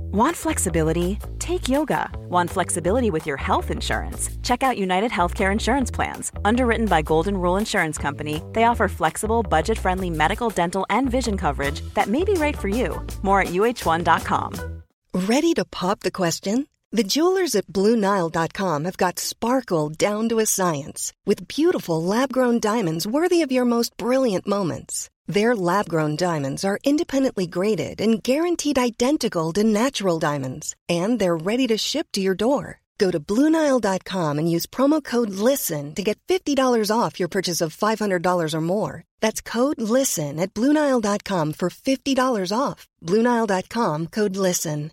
Want flexibility? Take yoga. Want flexibility with your health insurance? Check out United Healthcare Insurance Plans. Underwritten by Golden Rule Insurance Company, they offer flexible, budget-friendly medical, dental, and vision coverage that may be right for you. More at uh1.com. Ready to pop the question? The jewelers at BlueNile.com have got sparkle down to a science with beautiful lab-grown diamonds worthy of your most brilliant moments. Their lab-grown diamonds are independently graded and guaranteed identical to natural diamonds, and they're ready to ship to your door. Go to BlueNile.com and use promo code LISTEN to get $50 off your purchase of $500 or more. That's code LISTEN at BlueNile.com for $50 off. BlueNile.com, code LISTEN.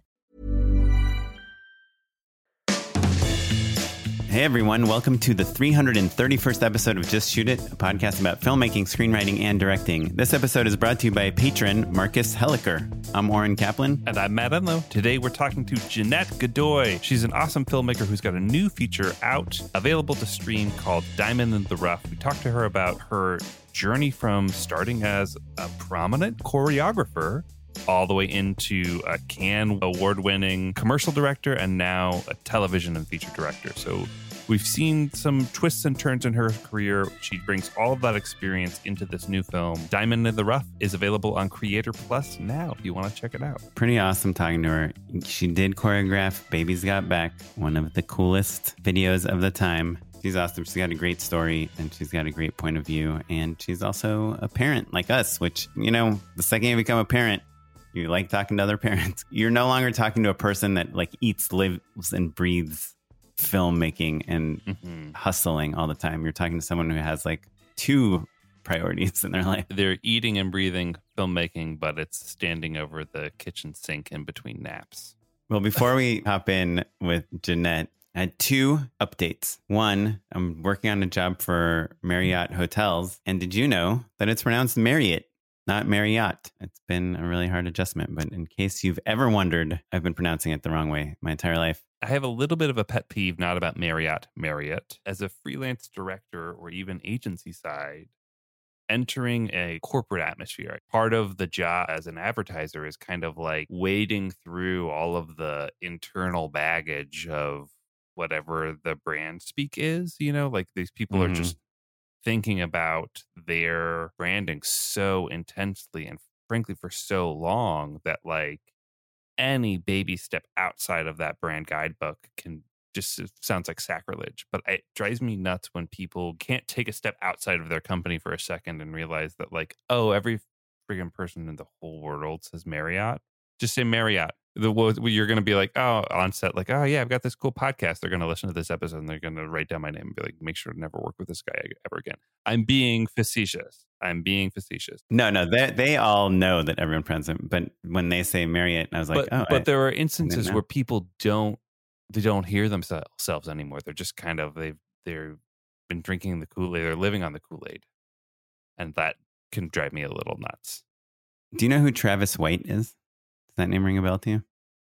Hey everyone, welcome to the 331st episode of Just Shoot It, a podcast about filmmaking, screenwriting, and directing. This episode is brought to you by patron Marcus Helliker. I'm Oren Kaplan. And I'm Matt Enlow. Today we're talking to Jeanette Godoy. She's an awesome filmmaker who's got a new feature out, available to stream, called Diamond in the Rough. We talked to her about her journey from starting as a prominent choreographer all the way into a Cannes award-winning commercial director and now a television and feature director. So we've seen some twists and turns in her career. She brings all of that experience into this new film. Diamond in the Rough is available on Creator Plus now if you want to check it out. Pretty awesome talking to her. She did choreograph Baby's Got Back, one of the coolest videos of the time. She's awesome. She's got a great story and she's got a great point of view. And she's also a parent like us, which, you know, the second you become a parent, you like talking to other parents. You're no longer talking to a person that like eats, lives, and breathes filmmaking and hustling all the time. You're talking to someone who has like two priorities in their life. They're eating and breathing filmmaking, but it's standing over the kitchen sink in between naps. Well, before we hop in with Jeanette, I had two updates. One, I'm working on a job for Marriott Hotels. And did you know that it's pronounced Marriott, not Marriott? It's been a really hard adjustment, but in case you've ever wondered, I've been pronouncing it the wrong way my entire life. I have a little bit of a pet peeve, not about Marriott. As a freelance director or even agency side, entering a corporate atmosphere, part of the job as an advertiser is kind of like wading through all of the internal baggage of whatever the brand speak is, you know, like these people are just thinking about their branding so intensely and frankly for so long that like any baby step outside of that brand guidebook can just sounds like sacrilege. But it drives me nuts when people can't take a step outside of their company for a second and realize that like, oh, every friggin' person in the whole world says Marriott. Just say Marriott. You're going to be like, oh, on set, like, oh, yeah, I've got this cool podcast. They're going to listen to this episode and they're going to write down my name and be like, make sure to never work with this guy ever again. I'm being facetious. No, they all know that everyone pronounces it. But when they say Marriott, I was like, but there are instances where people don't hear themselves anymore. They're just kind of, they've been drinking the Kool-Aid. They're living on the Kool-Aid. And that can drive me a little nuts. Do you know who Travis White is? Does that name ring a bell to you?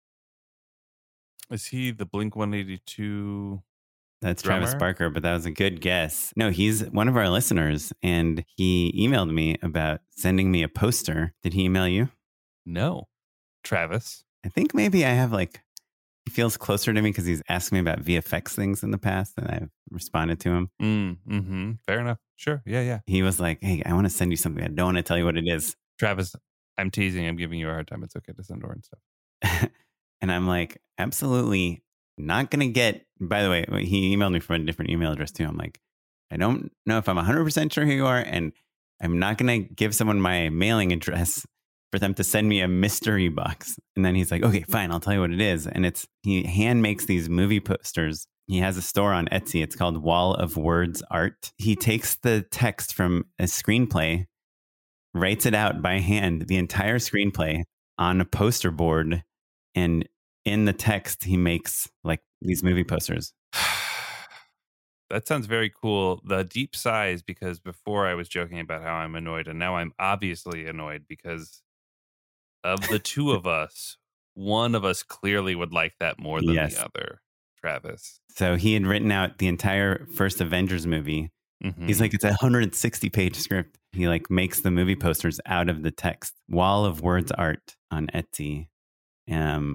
Is he the Blink-182? That's drummer? Travis Barker, but that was a good guess. No, he's one of our listeners, and he emailed me about sending me a poster. Did he email you? No. Travis? I think maybe I have like, he feels closer to me because he's asked me about VFX things in the past, and I've responded to him. Fair enough. Sure. Yeah. He was like, hey, I want to send you something. I don't want to tell you what it is. Travis, I'm teasing. I'm giving you a hard time. It's okay to send Oren stuff. And I'm like, absolutely not going to get, by the way, he emailed me from a different email address too. I'm like, I don't know if I'm 100% sure who you are. And I'm not going to give someone my mailing address for them to send me a mystery box. And then he's like, okay, fine. I'll tell you what it is. And he hand makes these movie posters. He has a store on Etsy. It's called Wall of Words Art. He takes the text from a screenplay, writes it out by hand, the entire screenplay on a poster board. And in the text, he makes like these movie posters. That sounds very cool. The deep sighs, because before I was joking about how I'm annoyed, and now I'm obviously annoyed because of the two of us, one of us clearly would like that more than the other. Travis. So he had written out the entire first Avengers movie. He's like, it's a 160-page script. He like makes the movie posters out of the text. Wall of Words Art on Etsy.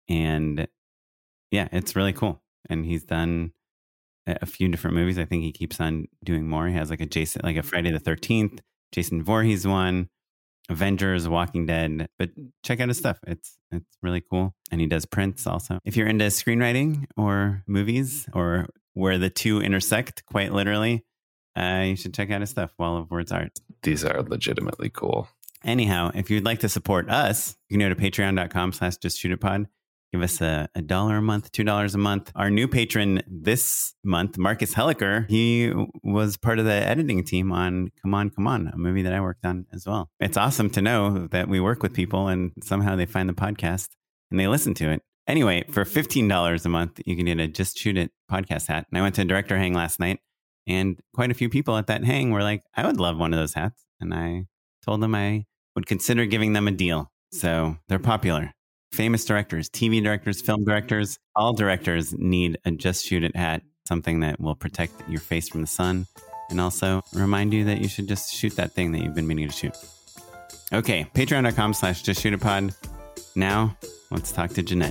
And yeah, it's really cool. And he's done a few different movies. I think he keeps on doing more. He has like a Friday the 13th, Jason Voorhees one, Avengers, Walking Dead. But check out his stuff. It's really cool. And he does prints also. If you're into screenwriting or movies or where the two intersect, quite literally, you should check out his stuff, Wall of Words Art. These are legitimately cool. Anyhow, if you'd like to support us, you can go to patreon.com/justshootitpod. Give us $1 a month, $2 a month. Our new patron this month, Marcus Helliker, he was part of the editing team on Come On, Come On, a movie that I worked on as well. It's awesome to know that we work with people and somehow they find the podcast and they listen to it. Anyway, for $15 a month, you can get a Just Shoot It podcast hat. And I went to a director hang last night and quite a few people at that hang were like, I would love one of those hats. And I told them I would consider giving them a deal. So they're popular. Famous directors, TV directors, film directors, all directors need a Just Shoot It hat, something that will protect your face from the sun and also remind you that you should just shoot that thing that you've been meaning to shoot. Okay, patreon.com/justshootitpod. Now, let's talk to Jeanette.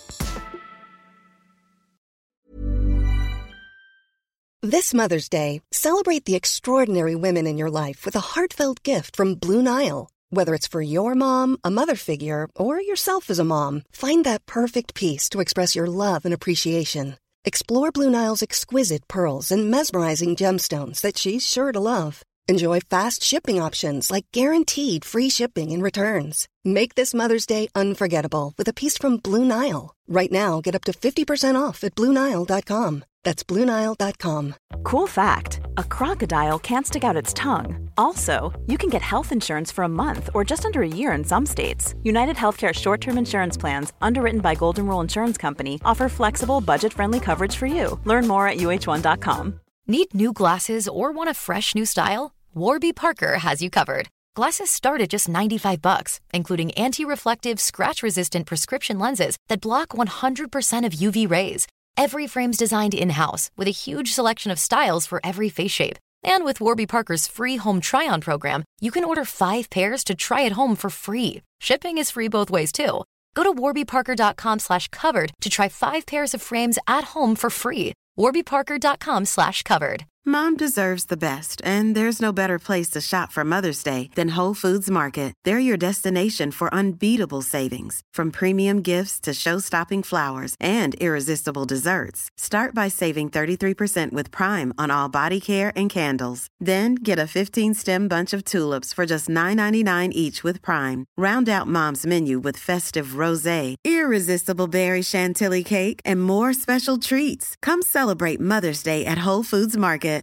This Mother's Day, celebrate the extraordinary women in your life with a heartfelt gift from Blue Nile. Whether it's for your mom, a mother figure, or yourself as a mom, find that perfect piece to express your love and appreciation. Explore Blue Nile's exquisite pearls and mesmerizing gemstones that she's sure to love. Enjoy fast shipping options like guaranteed free shipping and returns. Make this Mother's Day unforgettable with a piece from Blue Nile. Right now, get up to 50% off at BlueNile.com. That's BlueNile.com. Cool fact, a crocodile can't stick out its tongue. Also, you can get health insurance for a month or just under a year in some states. United Healthcare short-term insurance plans, underwritten by Golden Rule Insurance Company, offer flexible, budget-friendly coverage for you. Learn more at UH1.com. Need new glasses or want a fresh new style? Warby Parker has you covered. Glasses start at just $95, including anti-reflective, scratch-resistant prescription lenses that block 100% of UV rays. Every frame's designed in-house with a huge selection of styles for every face shape. And with Warby Parker's free home try-on program, you can order 5 pairs to try at home for free. Shipping is free both ways, too. Go to warbyparker.com/covered to try 5 pairs of frames at home for free. warbyparker.com/covered. Mom deserves the best, and there's no better place to shop for Mother's Day than Whole Foods Market. They're your destination for unbeatable savings, from premium gifts to show-stopping flowers and irresistible desserts. Start by saving 33% with Prime on all body care and candles. Then get a 15-stem bunch of tulips for just $9.99 each with Prime. Round out Mom's menu with festive rosé, irresistible berry chantilly cake, and more special treats. Come celebrate Mother's Day at Whole Foods Market.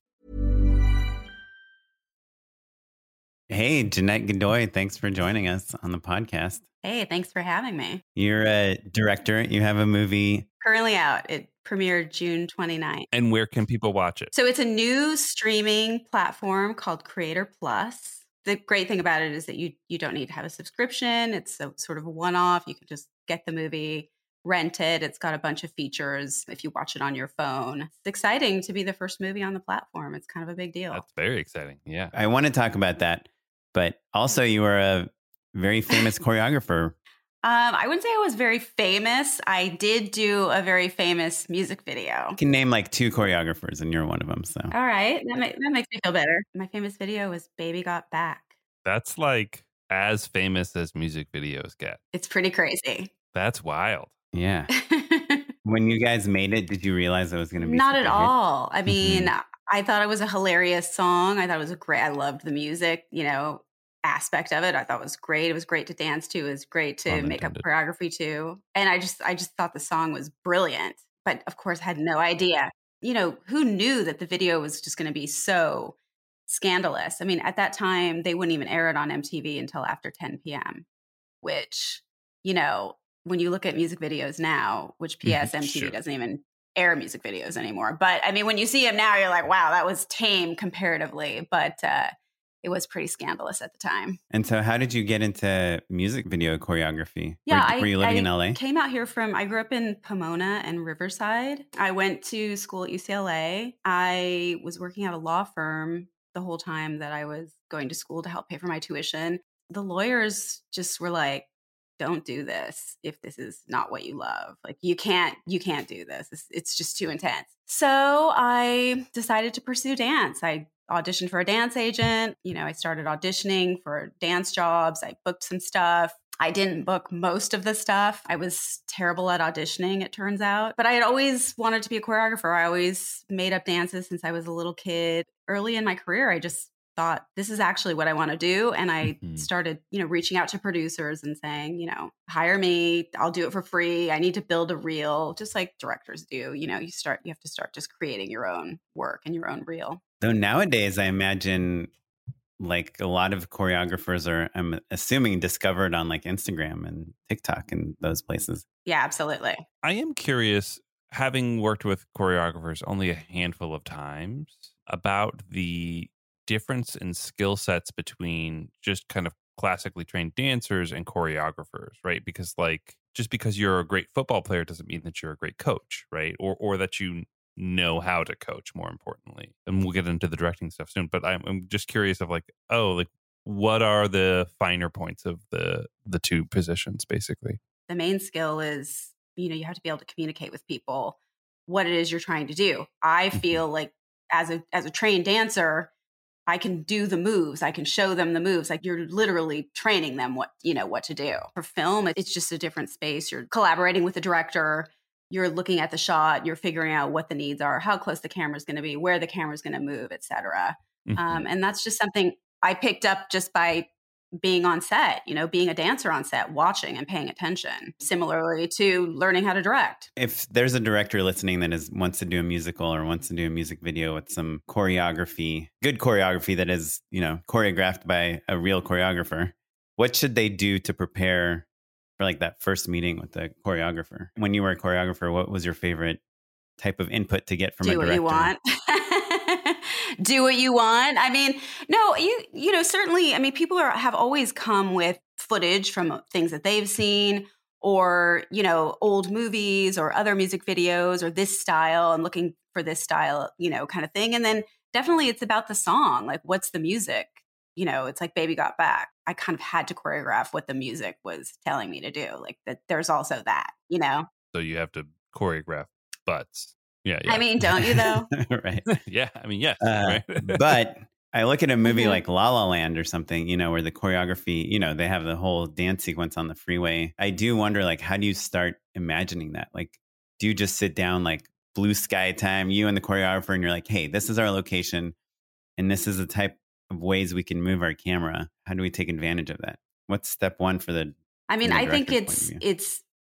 Hey, Jeanette Godoy, thanks for joining us on the podcast. Hey, thanks for having me. You're a director. You have a movie Currently out. It premiered June 29th. And where can people watch it? So it's a new streaming platform called Creator Plus. The great thing about it is that you don't need to have a subscription. It's sort of a one-off. You can just get the movie, rent it. It's got a bunch of features if you watch it on your phone. It's exciting to be the first movie on the platform. It's kind of a big deal. That's very exciting. Yeah. I want to talk about that, but also you are a very famous choreographer. I wouldn't say I was very famous. I did do a very famous music video. You can name like 2 choreographers and you're one of them. So, All right. That makes me feel better. My famous video was Baby Got Back. That's like as famous as music videos get. It's pretty crazy. That's wild. yeah. When you guys made it, did you realize it was going to be Not super at hit? all. I mean, I thought it was a hilarious song. I thought it was I loved the music, aspect of it. I thought it was great. It was great to dance to. It was great to Pun make up intended. choreography to. And I just thought the song was brilliant. But of course, had no idea. Who knew that the video was just going to be so scandalous? I mean, at that time, they wouldn't even air it on MTV until after 10 p.m., which, when you look at music videos now, which PS MTV Sure. doesn't even air music videos anymore. But I mean, when you see them now, you're like, wow, that was tame comparatively. But it was pretty scandalous at the time. And so how did you get into music video choreography? Yeah, Were you living in LA? I grew up in Pomona and Riverside. I went to school at UCLA. I was working at a law firm the whole time that I was going to school to help pay for my tuition. The lawyers just were like, don't do this if this is not what you love. Like you can't do this. It's just too intense. So I decided to pursue dance. I auditioned for a dance agent. I started auditioning for dance jobs. I booked some stuff. I didn't book most of the stuff. I was terrible at auditioning, it turns out. But I had always wanted to be a choreographer. I always made up dances since I was a little kid. Early in my career, I just thought, this is actually what I want to do. And I started, reaching out to producers and saying, hire me. I'll do it for free. I need to build a reel, just like directors do. You have to start just creating your own work and your own reel. Though nowadays, I imagine like a lot of choreographers are, I'm assuming, discovered on like Instagram and TikTok and those places. Yeah, absolutely. I am curious, having worked with choreographers only a handful of times, about the difference in skill sets between just kind of classically trained dancers and choreographers, right? Because like, just because you're a great football player doesn't mean that you're a great coach, right? Or that you know how to coach, more importantly. And we'll get into the directing stuff soon, but I'm just curious of like, what are the finer points of the two positions, basically? The main skill is, you have to be able to communicate with people what it is you're trying to do. I feel like as a trained dancer, I can do the moves. I can show them the moves. Like you're literally training them what to do. For film, it's just a different space. You're collaborating with the director. You're looking at the shot. You're figuring out what the needs are, how close the camera's going to be, where the camera's going to move, et cetera. And that's just something I picked up just by being on set, being a dancer on set, watching and paying attention, similarly to learning how to direct. If there's a director listening that wants to do a musical or wants to do a music video with some choreography, good choreography that is, choreographed by a real choreographer, what should they do to prepare for like that first meeting with the choreographer? When you were a choreographer, what was your favorite type of input to get from a director? Do what you want. Do what you want. I mean, no, certainly, I mean, people have always come with footage from things that they've seen or, old movies or other music videos or this style and looking for this style, kind of thing. And then definitely it's about the song. Like, what's the music? It's like Baby Got Back. I kind of had to choreograph what the music was telling me to do. Like that there's also that, So you have to choreograph butts. Yeah. I mean, don't you though? Right. Yeah. I mean, yes. Right. But I look at a movie like La La Land or something, where the choreography, they have the whole dance sequence on the freeway. I do wonder, like, how do you start imagining that? Like, do you just sit down like blue sky time, you and the choreographer, and you're like, hey, this is our location and this is the type of ways we can move our camera. How do we take advantage of that? What's step one for the I mean, I think it's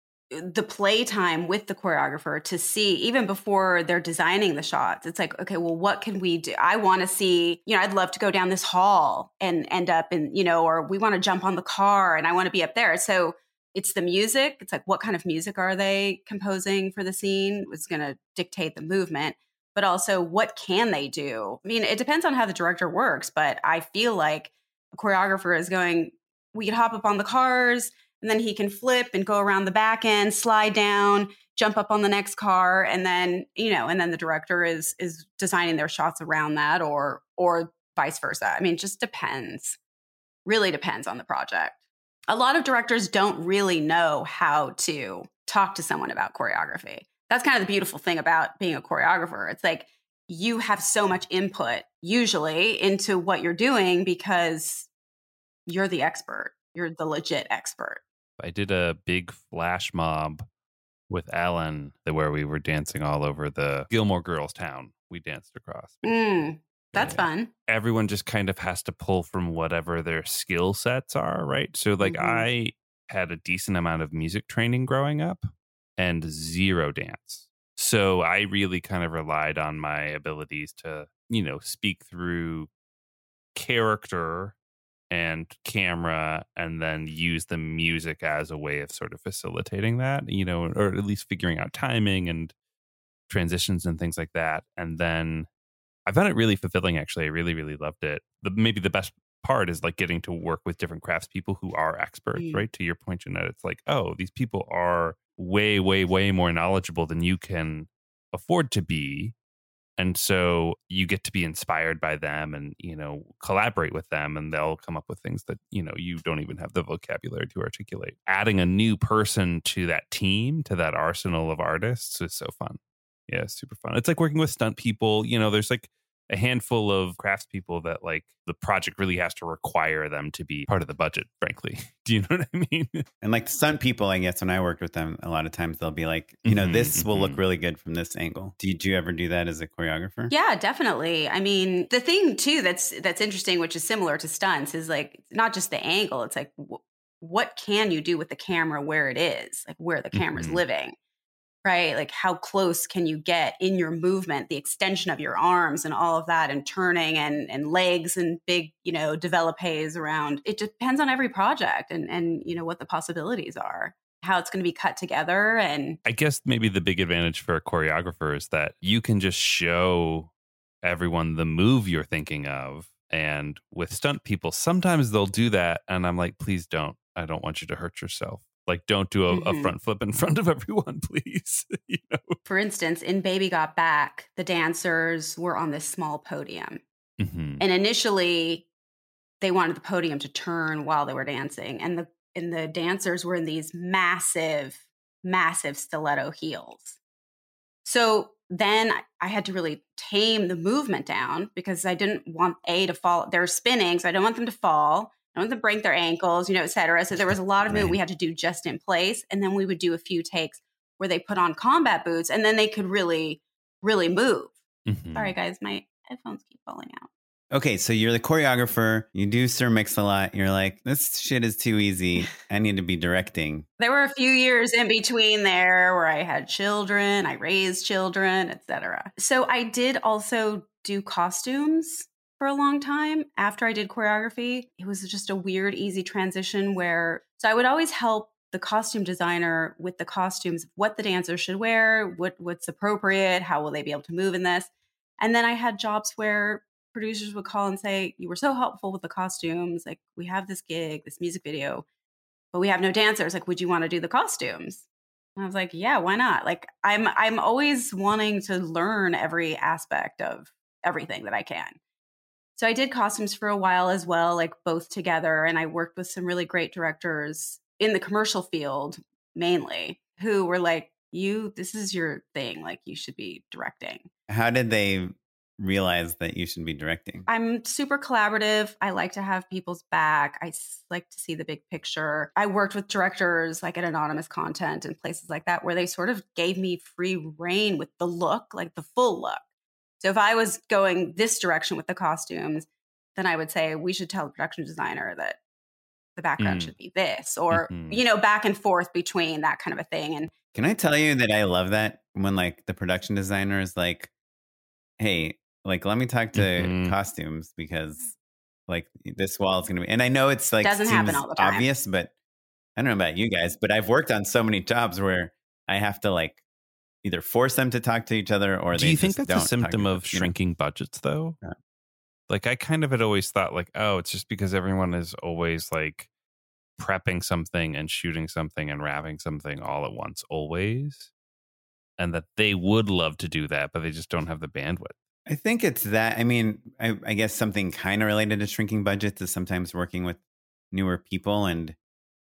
the playtime with the choreographer to see, even before they're designing the shots. It's like, okay, well, what can we do? I want to see, I'd love to go down this hall and end up in, or we want to jump on the car and I want to be up there. So it's the music. It's like, what kind of music are they composing for the scene? It's going to dictate the movement, but also what can they do? I mean, it depends on how the director works, but I feel like a choreographer is going, we could hop up on the cars, and then he can flip and go around the back end, slide down, jump up on the next car. And then, and then the director is designing their shots around that or vice versa. I mean, it just depends, really depends on the project. A lot of directors don't really know how to talk to someone about choreography. That's kind of the beautiful thing about being a choreographer. It's like you have so much input usually into what you're doing because you're the expert. You're the legit expert. I did a big flash mob with Alan where we were dancing all over the Gilmore Girls town. We danced across. That's fun. Everyone just kind of has to pull from whatever their skill sets are, right? So like I had a decent amount of music training growing up and zero dance. So I really kind of relied on my abilities to, speak through character and camera, and then use the music as a way of sort of facilitating that, or at least figuring out timing and transitions and things like that. And then I found it really fulfilling, actually. I really, really loved it. Maybe the best part is like getting to work with different craftspeople who are experts, right? To your point, Jeanette, it's like, oh, these people are way, way, way more knowledgeable than you can afford to be. And so you get to be inspired by them and, collaborate with them, and they'll come up with things that, you don't even have the vocabulary to articulate. Adding a new person to that team, to that arsenal of artists is so fun. Yeah, it's super fun. It's like working with stunt people. There's like a handful of craftspeople that like the project really has to require them to be part of the budget, frankly. Do you know what I mean? And like stunt people, I guess when I worked with them, a lot of times they'll be like, this will look really good from this angle. Did you ever do that as a choreographer? Yeah, definitely. I mean, the thing too that's interesting, which is similar to stunts, is like not just the angle. It's like what can you do with the camera where it is, like where the camera's living. Right? Like how close can you get in your movement, the extension of your arms and all of that, and turning and legs and big, developes around. It depends on every project and what the possibilities are, how it's going to be cut together. And I guess maybe the big advantage for a choreographer is that you can just show everyone the move you're thinking of. And with stunt people, sometimes they'll do that. And I'm like, please don't. I don't want you to hurt yourself. Like, don't do a front flip in front of everyone, please. For instance, in Baby Got Back, the dancers were on this small podium. And initially, they wanted the podium to turn while they were dancing. And the dancers were in these massive, massive stiletto heels. So then I had to really tame the movement down because I didn't want to fall. They're spinning, so I don't want them to fall. I don't want them to break their ankles, et cetera. So there was a lot of movement we had to do just in place. And then we would do a few takes where they put on combat boots and then they could really, really move. Sorry, guys, my headphones keep falling out. Okay, so you're the choreographer. You do Sir Mix-a-Lot. You're like, this shit is too easy. I need to be directing. There were a few years in between there where I had children, I raised children, etc. So I did also do costumes for a long time after I did choreography. It was just a weird, easy transition so I would always help the costume designer with the costumes, what the dancers should wear, what's appropriate, how will they be able to move in this. And then I had jobs where producers would call and say, you were so helpful with the costumes. Like, we have this gig, this music video, but we have no dancers. Like, would you want to do the costumes? And I was like, yeah, why not? Like, I'm always wanting to learn every aspect of everything that I can. So I did costumes for a while as well, like both together. And I worked with some really great directors in the commercial field, mainly, who were like, this is your thing. Like, you should be directing. How did they realize that you should be directing? I'm super collaborative. I like to have people's back. I like to see the big picture. I worked with directors like at Anonymous Content and places like that, where they sort of gave me free reign with the look, like the full look. So if I was going this direction with the costumes, then I would say we should tell the production designer that the background should be this, or, back and forth between that kind of a thing. And can I tell you that I love that when like the production designer is like, hey, like, let me talk to costumes because like this wall is going to be, and I know it's like, doesn't happen all the time. Obvious, but I don't know about you guys, but I've worked on so many jobs where I have to like either force them to talk to each other or do you think that's a symptom of shrinking budgets though? Yeah. Like I kind of had always thought like, oh, it's just because everyone is always like prepping something and shooting something and wrapping something all at once, always. And that they would love to do that, but they just don't have the bandwidth. I think it's that. I mean, I guess something kind of related to shrinking budgets is sometimes working with newer people. And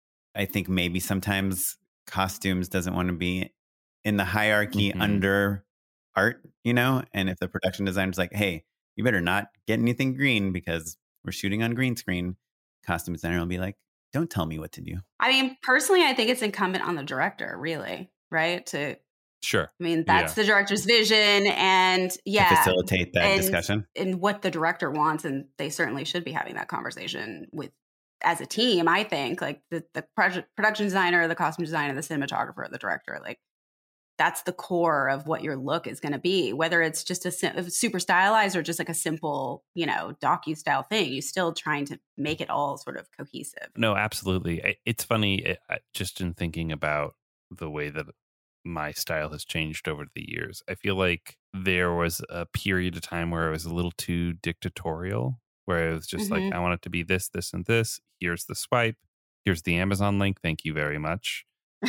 I think maybe sometimes costumes doesn't want to be in the hierarchy under art, and if the production designer's like, hey, you better not get anything green because we're shooting on green screen, costume designer will be like, don't tell me what to do. I mean, personally, I think it's incumbent on the director, really, right? Sure. I mean, that's the director's vision and to facilitate that discussion and what the director wants. And they certainly should be having that conversation as a team. I think like the production designer, the costume designer, the cinematographer, the director, like that's the core of what your look is going to be, whether it's just a super stylized or just like a simple, docu-style thing. You're still trying to make it all sort of cohesive. No, absolutely. It's funny, just in thinking about the way that my style has changed over the years. I feel like there was a period of time where it was a little too dictatorial, where it was just like, I want it to be this, this, and this. Here's the swipe. Here's the Amazon link. Thank you very much.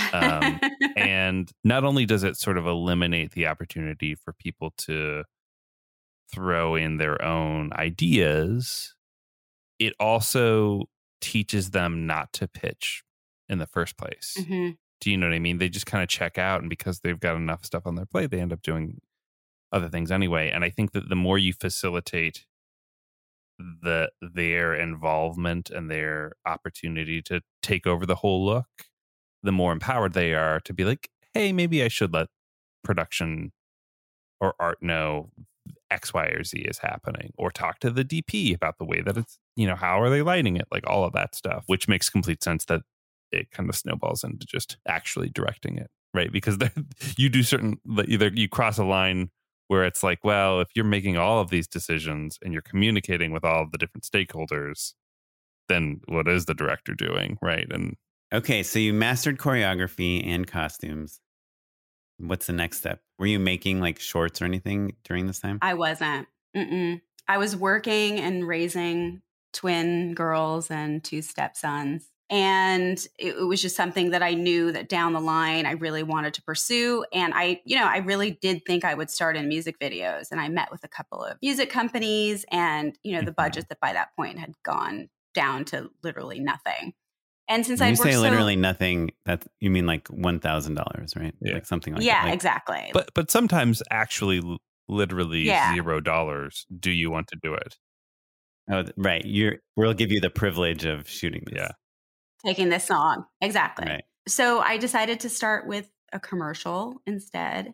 And not only does it sort of eliminate the opportunity for people to throw in their own ideas, it also teaches them not to pitch in the first place. Mm-hmm. Do you know what I mean? They just kind of check out, and because they've got enough stuff on their plate, they end up doing other things anyway. And I think that the more you facilitate their involvement and their opportunity to take over the whole look, the more empowered they are to be like, hey, maybe I should let production or art know X, Y, or Z is happening, or talk to the DP about the way that it's, how are they lighting it? Like all of that stuff, which makes complete sense that it kind of snowballs into just actually directing it, right? Because you do either you cross a line where it's like, well, if you're making all of these decisions and you're communicating with all of the different stakeholders, then what is the director doing, right? And okay, so you mastered choreography and costumes. What's the next step? Were you making like shorts or anything during this time? I wasn't. Mm-mm. I was working and raising twin girls and 2 stepsons. And it was just something that I knew that down the line I really wanted to pursue. And I really did think I would start in music videos. And I met with a couple of music companies, and, the budget that by that point had gone down to literally nothing. And since when you say literally nothing, that you mean like $1,000, right? Yeah. Like something like that. Yeah, like, exactly. But sometimes actually literally $0. Do you want to do it? Oh, right. We'll give you the privilege of shooting this. Yeah. Taking this song. Exactly. Right. So I decided to start with a commercial instead.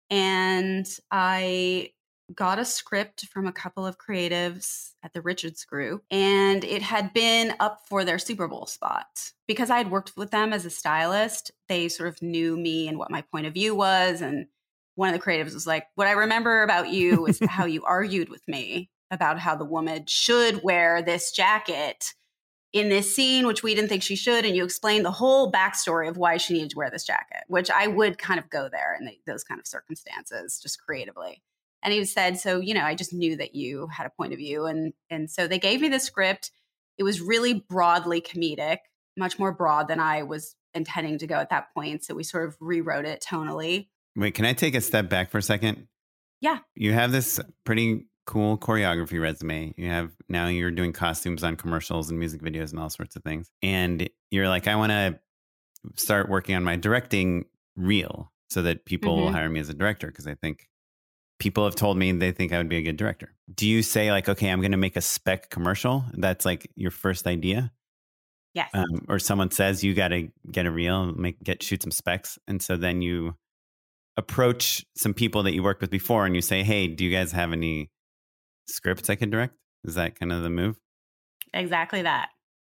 And I got a script from a couple of creatives at the Richards Group, and it had been up for their Super Bowl spot. Because I had worked with them as a stylist, they sort of knew me and what my point of view was. And one of the creatives was like, what I remember about you is how you argued with me about how the woman should wear this jacket in this scene, which we didn't think she should. And you explained the whole backstory of why she needed to wear this jacket, which I would kind of go there in those kind of circumstances, just creatively. And he said, so, I just knew that you had a point of view. And so they gave me the script. It was really broadly comedic, much more broad than I was intending to go at that point. So we sort of rewrote it tonally. Wait, can I take a step back for a second? Yeah. You have this pretty cool choreography resume. Now you're doing costumes on commercials and music videos and all sorts of things. And you're like, I want to start working on my directing reel so that people will hire me as a director, because I think people have told me they think I would be a good director. Do you say like, okay, I'm going to make a spec commercial? That's like your first idea? Yes. Or someone says you got to get a reel, shoot some specs. And so then you approach some people that you worked with before and you say, hey, do you guys have any scripts I could direct? Is that kind of the move? Exactly that.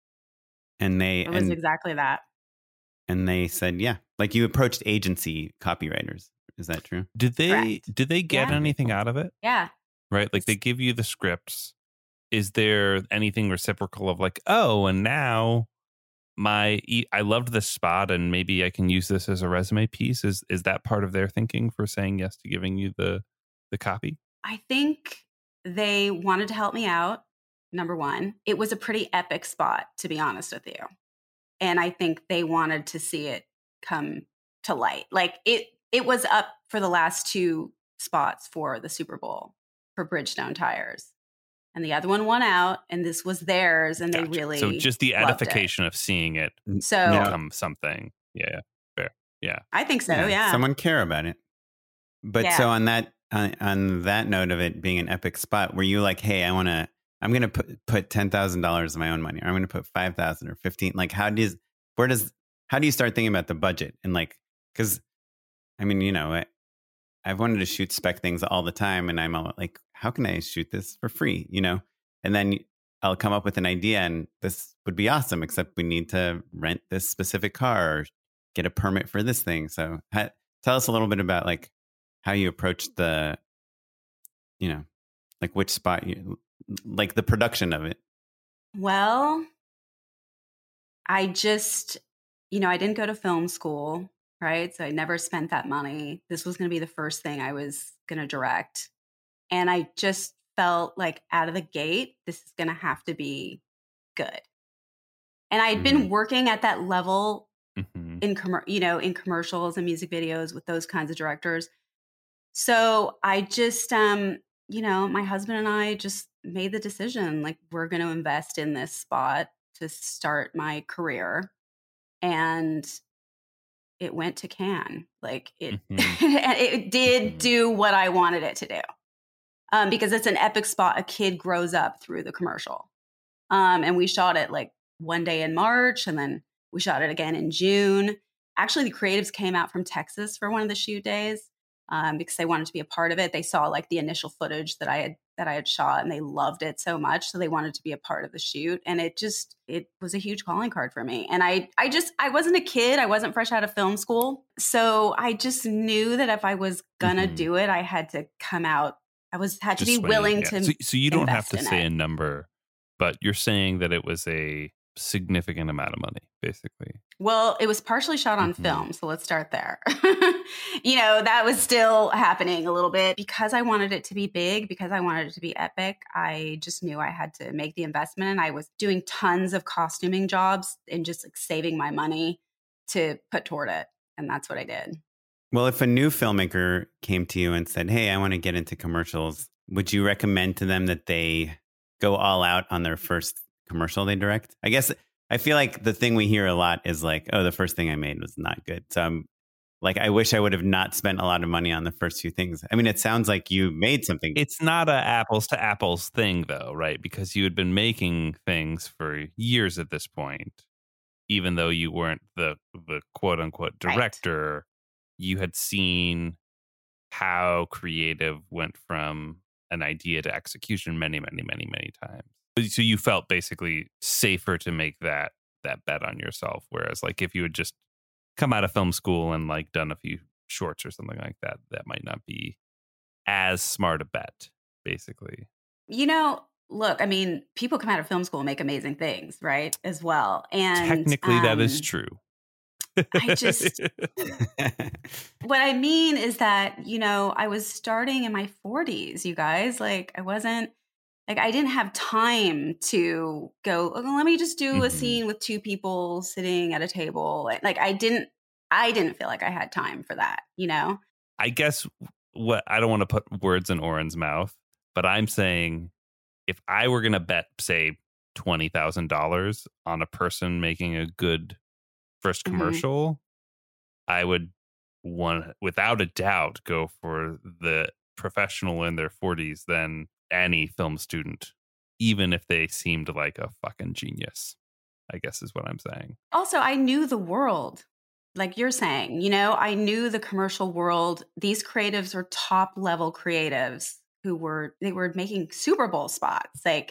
And it was exactly that. And they said, yeah. Like you approached agency copywriters. Is that true? Did they Correct. get anything out of it? Yeah. Right? Like they give you the scripts. Is there anything reciprocal of like, oh, and now I loved this spot and maybe I can use this as a resume piece? Is that part of their thinking for saying yes to giving you the copy? I think they wanted to help me out, number one. It was a pretty epic spot, to be honest with you. And I think they wanted to see it come to light. Like it was up for the last 2 spots for the Super Bowl for Bridgestone tires. And the other one won out, and this was theirs, and Gotcha. they really So just the loved edification of seeing it become something. Yeah, fair. Yeah. I think so, yeah. Someone care about it. But so on that note of it being an epic spot, were you like, hey, I'm going to put $10,000 of my own money, or I'm going to put 5,000 or 15? Like, how do you start thinking about the budget? And like, because I mean, I've wanted to shoot spec things all the time, and I'm all like, how can I shoot this for free? And then I'll come up with an idea, and this would be awesome, except we need to rent this specific car or get a permit for this thing. So tell us a little bit about like how you approached the, like which spot like the production of it. Well, I just, I didn't go to film school, right? So I never spent that money. This was going to be the first thing I was going to direct. And I just felt like out of the gate, this is going to have to be good. And I had been working at that level in commercials and music videos with those kinds of directors. So I just, my husband and I just made the decision, like, we're going to invest in this spot to start my career. And it went to Cannes. Like it did do what I wanted it to do. Because it's an epic spot. A kid grows up through the commercial. And we shot it like one day in March, and then we shot it again in June. Actually, the creatives came out from Texas for one of the shoot days because they wanted to be a part of it. They saw like the initial footage that I had shot, and they loved it so much, so they wanted to be a part of the shoot. And it was a huge calling card for me. And I wasn't a kid. I wasn't fresh out of film school, so I just knew that if I was gonna do it, I had to come out. Had to be willing to. So you don't have to say a number, but you're saying that it was a significant amount of money, basically. Well, it was partially shot on film, so let's start there. That was still happening a little bit. Because I wanted it to be big, because I wanted it to be epic, I just knew I had to make the investment. And I was doing tons of costuming jobs and just like saving my money to put toward it. And that's what I did. Well, if a new filmmaker came to you and said, hey, I want to get into commercials, would you recommend to them that they go all out on their first commercial they direct? I guess I feel like the thing we hear a lot is like, oh, the first thing I made was not good. So I'm like, I wish I would have not spent a lot of money on the first few things. I mean, it sounds like you made something. It's not a apples to apples thing, though, right? Because you had been making things for years at this point, even though you weren't the quote unquote director. Right. You had seen how creative went from an idea to execution many, many, many, many times. So you felt basically safer to make that bet on yourself. Whereas like if you had just come out of film school and like done a few shorts or something like that, that might not be as smart a bet, basically. Look, I mean, people come out of film school and make amazing things, right? As well. And technically that is true. What I mean is that, I was starting in my 40s, you guys. Like I didn't have time to go, oh, let me just do a scene with two people sitting at a table. Like I didn't feel like I had time for that, I guess I don't want to put words in Oren's mouth, but I'm saying if I were going to bet, say, $20,000 on a person making a good first commercial, I would without a doubt go for the professional in their 40s than any film student, even if they seemed like a fucking genius, I guess is what I'm saying. Also, I knew the world, like you're saying, I knew the commercial world. These creatives were top level creatives who were making Super Bowl spots, like,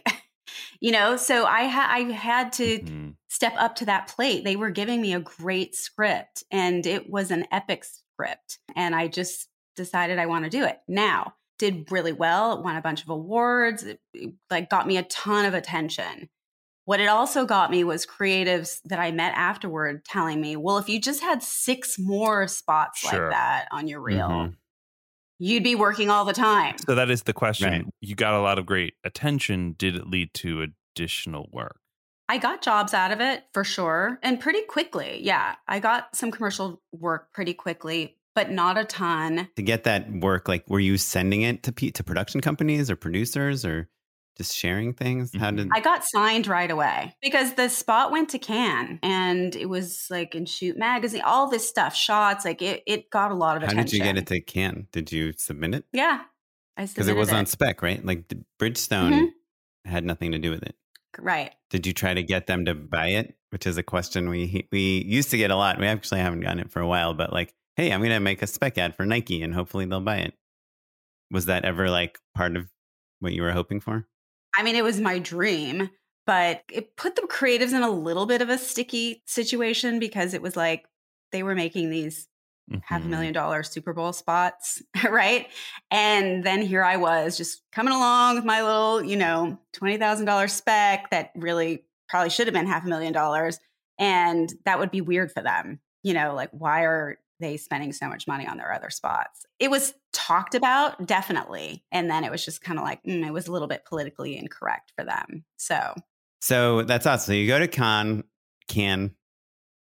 so I had to step up to that plate. They were giving me a great script, and it was an epic script. And I just decided I want to do it. Now, did really well. It won a bunch of awards. It like got me a ton of attention. What it also got me was creatives that I met afterward telling me, well, if you just had 6 more spots like that on your reel, you'd be working all the time. So that is the question. Right. You got a lot of great attention. Did it lead to additional work? I got jobs out of it for sure. And pretty quickly. Yeah. I got some commercial work pretty quickly, but not a ton. To get that work, like, were you sending it to production companies or producers or just sharing things? How did I got signed right away because the spot went to Cannes and it was like in Shoot Magazine, all this stuff, shots, like it got a lot of attention. How did you get it to Cannes? Did you submit it? Yeah, I submitted it. Because it was on spec, right? Like Bridgestone had nothing to do with it. Right. Did you try to get them to buy it? Which is a question we used to get a lot. We actually haven't gotten it for a while, but like, hey, I'm going to make a spec ad for Nike and hopefully they'll buy it. Was that ever like part of what you were hoping for? I mean, it was my dream, but it put the creatives in a little bit of a sticky situation because it was like they were making these $500,000 Super Bowl spots, right? And then here I was just coming along with my little, $20,000 spec that really probably should have been $500,000. And that would be weird for them. Like, why are they spending so much money on their other spots? It was talked about, definitely. And then it was just kind of like, it was a little bit politically incorrect for them. So that's awesome. So you go to Cannes.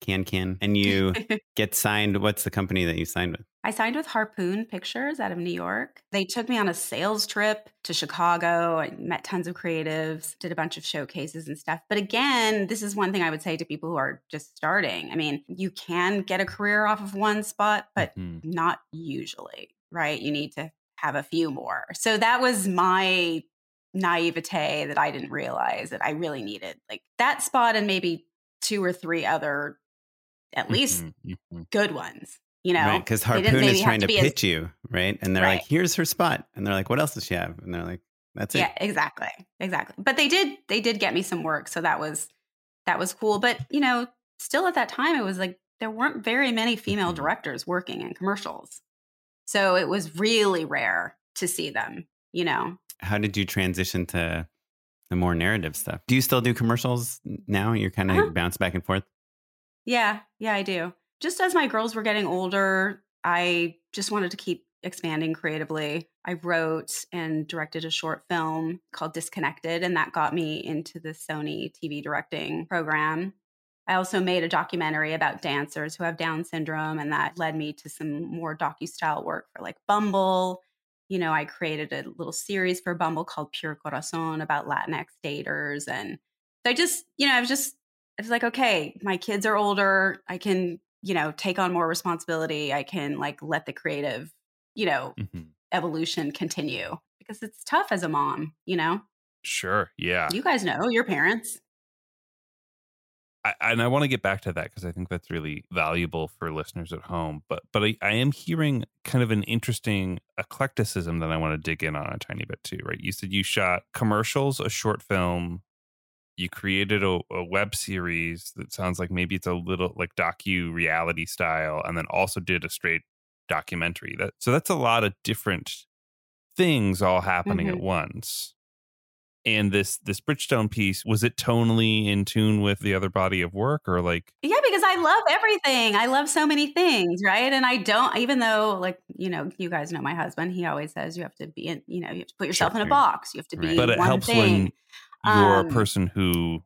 Can. And you get signed. What's the company that you signed with? I signed with Harpoon Pictures out of New York. They took me on a sales trip to Chicago. I met tons of creatives, did a bunch of showcases and stuff. But again, this is one thing I would say to people who are just starting. I mean, you can get a career off of one spot, but not usually, right? You need to have a few more. So that was my naivete that I didn't realize that I really needed, like that spot and maybe 2 or 3 other, at least good ones, Right, because Harpoon is trying to pitch you, right? And they're like, here's her spot. And they're like, what else does she have? And they're like, that's it. Yeah, exactly. But they did get me some work. So that was cool. But, still at that time, it was like, there weren't very many female directors working in commercials. So it was really rare to see them, How did you transition to the more narrative stuff? Do you still do commercials now? You're kind of bounce back and forth? Yeah, I do. Just as my girls were getting older, I just wanted to keep expanding creatively. I wrote and directed a short film called Disconnected, and that got me into the Sony TV directing program. I also made a documentary about dancers who have Down syndrome, and that led me to some more docu-style work for like Bumble. I created a little series for Bumble called Pure Corazon about Latinx daters. And so I was like, okay, my kids are older. I can, take on more responsibility. I can like let the creative, evolution continue, because it's tough as a mom, Sure. Yeah. You guys know your parents. I want to get back to that because I think that's really valuable for listeners at home. But I am hearing kind of an interesting eclecticism that I want to dig in on a tiny bit too, right? You said you shot commercials, a short film. You created a web series that sounds like maybe it's a little like docu-reality style, and then also did a straight documentary. So that's a lot of different things all happening at once. And this Bridgestone piece, was it tonally in tune with the other body of work, or like? Yeah, because I love everything. I love so many things, right? And I don't, even though like, you guys know my husband, he always says you have to be in, you have to put yourself in a box. You have to be But it one helps thing. when you're a person who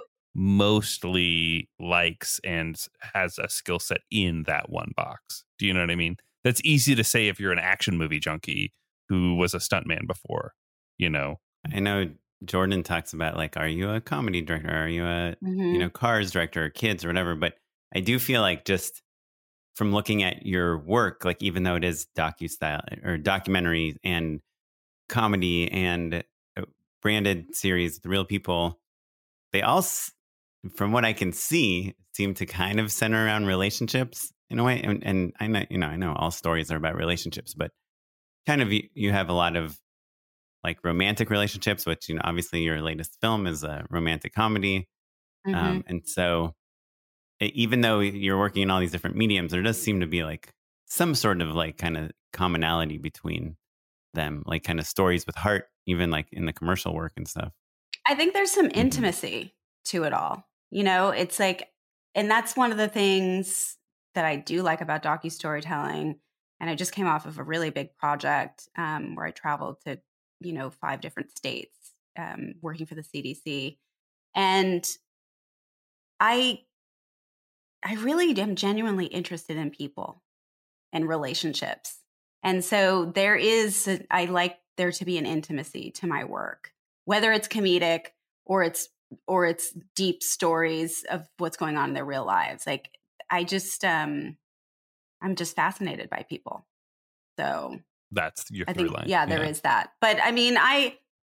mostly likes and has a skill set in that one box. Do you know what I mean? That's easy to say if you're an action movie junkie who was a stuntman before, I know Jordan talks about like, are you a comedy director? Are you a, Cars director or kids or whatever? But I do feel like just from looking at your work, like even though it is docu-style or documentary and comedy and branded series with real people, they all, from what I can see, seem to kind of center around relationships in a way. And I know all stories are about relationships, but kind of you have a lot of like romantic relationships, which, obviously your latest film is a romantic comedy. And so even though you're working in all these different mediums, there does seem to be like some sort of like kind of commonality between them, like kind of stories with heart, even like in the commercial work and stuff. I think there's some intimacy to it all. It's like, and that's one of the things that I do like about docu-storytelling. And I just came off of a really big project where I traveled to 5 different states working for the CDC. And I really am genuinely interested in people and relationships. And so I like there to be an intimacy to my work, whether it's comedic or it's deep stories of what's going on in their real lives. Like I'm just fascinated by people. So that's your I through think, line. yeah, there is that. But I mean, I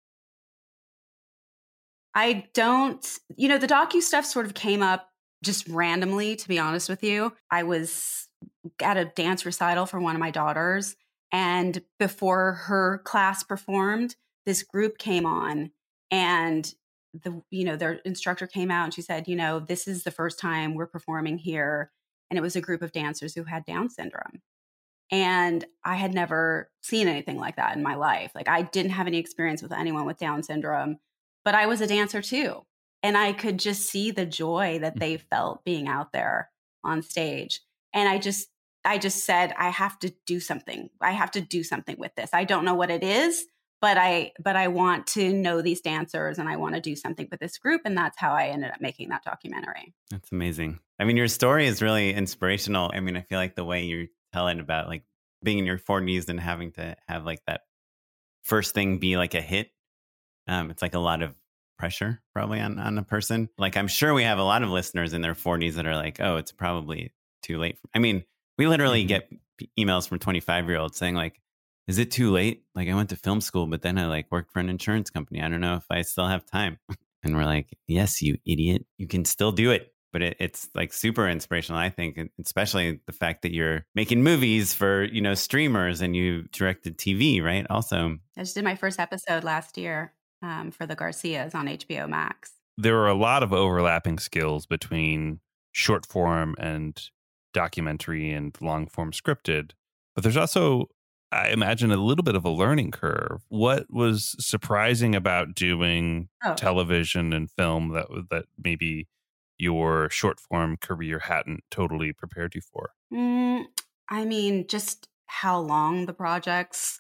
don't, the docu stuff sort of came up just randomly, to be honest with you. I was at a dance recital for one of my daughters, and before her class performed, this group came on, and their instructor came out and she said, this is the first time we're performing here. And it was a group of dancers who had Down syndrome. And I had never seen anything like that in my life. Like I didn't have any experience with anyone with Down syndrome, but I was a dancer too. And I could just see the joy that they felt being out there on stage. And I just said, I have to do something. I have to do something with this. I don't know what it is, but I want to know these dancers and I want to do something with this group. And that's how I ended up making that documentary. That's amazing. I mean, your story is really inspirational. I mean, I feel like the way you tell it about like being in your 40s and having to have like that first thing be like a hit. It's like a lot of pressure probably on a person. Like, I'm sure we have a lot of listeners in their 40s that are like, oh, it's probably too late. I mean, we literally get emails from 25-year-olds saying like, is it too late? Like, I went to film school, but then I like worked for an insurance company. I don't know if I still have time. And we're like, yes, you idiot. You can still do it. But it's like super inspirational, I think, and especially the fact that you're making movies for, you know, streamers and you directed TV, right? Also, I just did my first episode last year for the Garcias on HBO Max. There are a lot of overlapping skills between short form and documentary and long form scripted, but there's also, I imagine, a little bit of a learning curve. What was surprising about doing television and film that maybe your short form career hadn't totally prepared you for? I mean, just how long the projects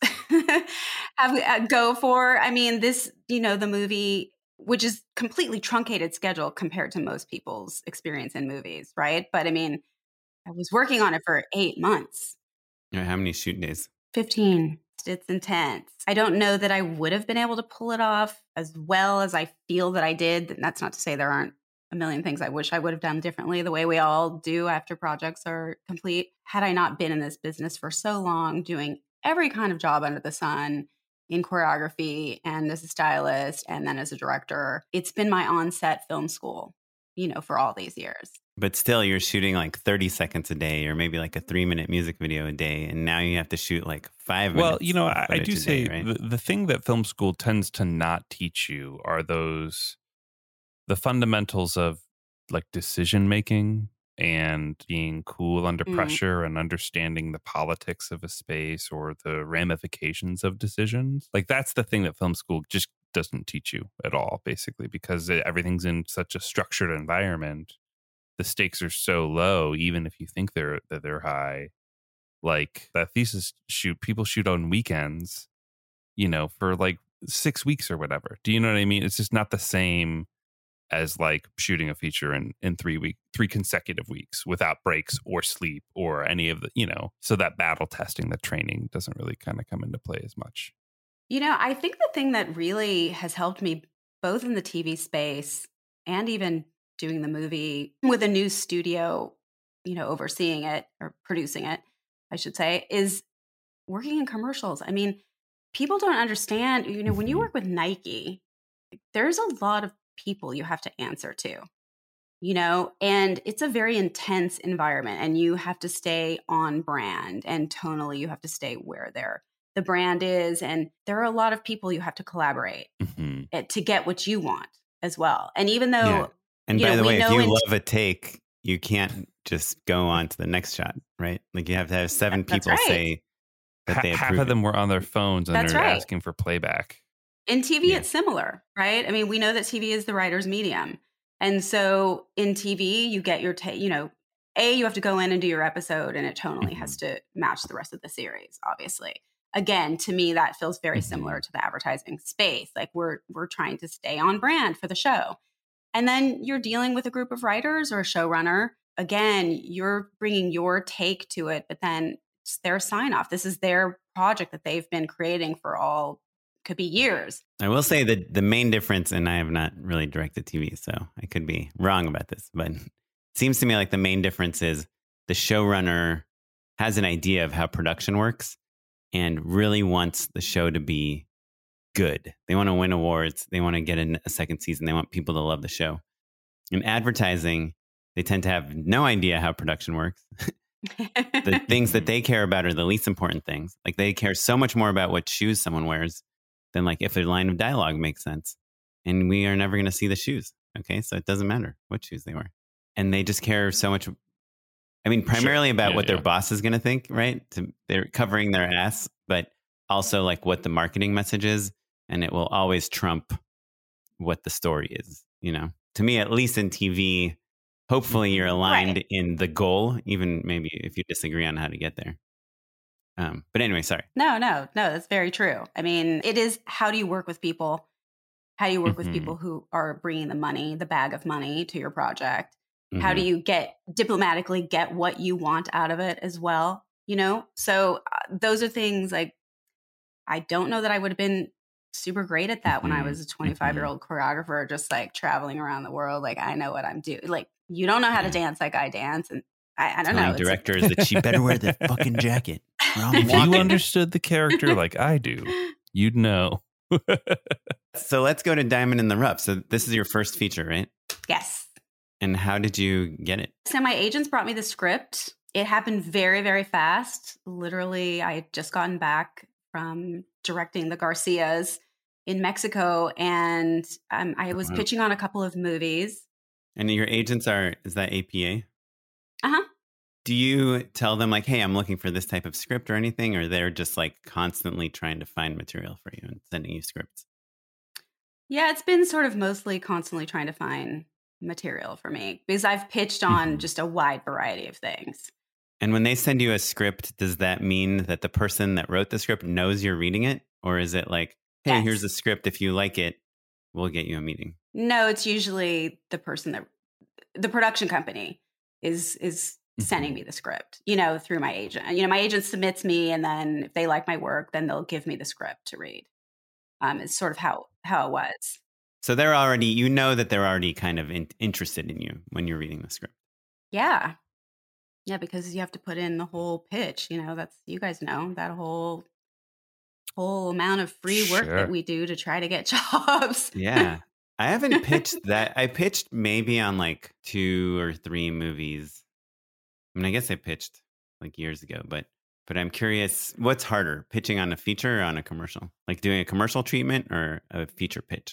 go for. I mean, this, you know, the movie, which is completely truncated schedule compared to most people's experience in movies, right? But I mean, I was working on it for 8 months. how many shoot days? 15. It's intense. I don't know that I would have been able to pull it off as well as I feel that I did. That's not to say there aren't a million things I wish I would have done differently, the way we all do after projects are complete. Had I not been in this business for so long, doing every kind of job under the sun in choreography and as a stylist and then as a director, it's been my on-set film school, you know, for all these years. But still, you're shooting like 30 seconds a day or maybe like a 3-minute music video a day. And now you have to shoot like 5 minutes. Well, you know, I do say day, right? the thing that film school tends to not teach you are the fundamentals of like decision making and being cool under pressure and understanding the politics of a space or the ramifications of decisions. Like, that's the thing that film school just doesn't teach you at all, basically, because everything's in such a structured environment. The stakes are so low, even if you think they're high. Like, that thesis shoot, people shoot on weekends, you know, for like 6 weeks or whatever. Do you know what I mean? It's just not the same as like shooting a feature in 3 consecutive weeks without breaks or sleep or any of the, you know, so that battle testing, the training doesn't really kind of come into play as much. You know, I think the thing that really has helped me both in the TV space and even doing the movie with a new studio, you know, overseeing it or producing it, I should say, is working in commercials. I mean, people don't understand, you know, when you work with Nike, there's a lot of people you have to answer to, you know, and it's a very intense environment and you have to stay on brand and tonally you have to stay where the brand is. And there are a lot of people you have to collaborate to get what you want as well. And even though, yeah. And by the way, if you love a take, you can't just go on to the next shot, right? Like, you have to have 7 people say that they approve. Half of them were on their phones and they're asking for playback. In TV, it's similar, right? I mean, we know that TV is the writer's medium. And so in TV, you get your take, you know, you have to go in and do your episode and it tonally has to match the rest of the series, obviously. Again, to me, that feels very similar to the advertising space. Like, we're trying to stay on brand for the show. And then you're dealing with a group of writers or a showrunner. Again, you're bringing your take to it, but then it's their sign off. This is their project that they've been creating for could be years. I will say that the main difference, and I have not really directed TV, so I could be wrong about this, but it seems to me like the main difference is the showrunner has an idea of how production works and really wants the show to be good. They want to win awards. They want to get a second season. They want people to love the show. In advertising, they tend to have no idea how production works. The things that they care about are the least important things. Like, they care so much more about what shoes someone wears than like if a line of dialogue makes sense. And we are never going to see the shoes. Okay. So it doesn't matter what shoes they wear. And they just care so much. I mean, primarily about what their boss is going to think, right? They're covering their ass, but also like what the marketing message is. And it will always trump what the story is, you know? To me, at least in TV, hopefully you're aligned in the goal, even maybe if you disagree on how to get there. But anyway, sorry. No, that's very true. I mean, it is, how do you work with people? How do you work with people who are bringing the bag of money to your project? How do you diplomatically get what you want out of it as well? You know? So those are things like, I don't know that I would have been super great at that when I was a 25-year-old choreographer, just like traveling around the world. Like, I know what I'm doing. Like, you don't know how to dance like I dance. And I don't know. Directors that she better wear the fucking jacket. If you understood the character like I do, you'd know. So let's go to Diamond in the Rough. So this is your first feature, right? Yes. And how did you get it? So my agents brought me the script. It happened very, very fast. Literally, I had just gotten back from directing the Garcias in Mexico, and I was pitching on a couple of movies. And your agents is that APA? Uh-huh. Do you tell them like, hey, I'm looking for this type of script or anything? Or they're just like constantly trying to find material for you and sending you scripts? Yeah, it's been sort of mostly constantly trying to find material for me because I've pitched on just a wide variety of things. And when they send you a script, does that mean that the person that wrote the script knows you're reading it? Or is it like, hey, Yes. here's a script. If you like it, we'll get you a meeting? No, it's usually the person the production company is sending me the script, through my agent. My agent submits me, and then if they like my work, then they'll give me the script to read. It's sort of how it was. So they're already, that they're already kind of interested in you when you're reading the script. Yeah. Yeah, because you have to put in the whole pitch. That's, you guys know, that whole amount of free work that we do to try to get jobs. Yeah. I haven't pitched that. I pitched maybe on like 2 or 3 movies. I mean, I guess I pitched like years ago, but I'm curious, what's harder, pitching on a feature or on a commercial? Like doing a commercial treatment or a feature pitch?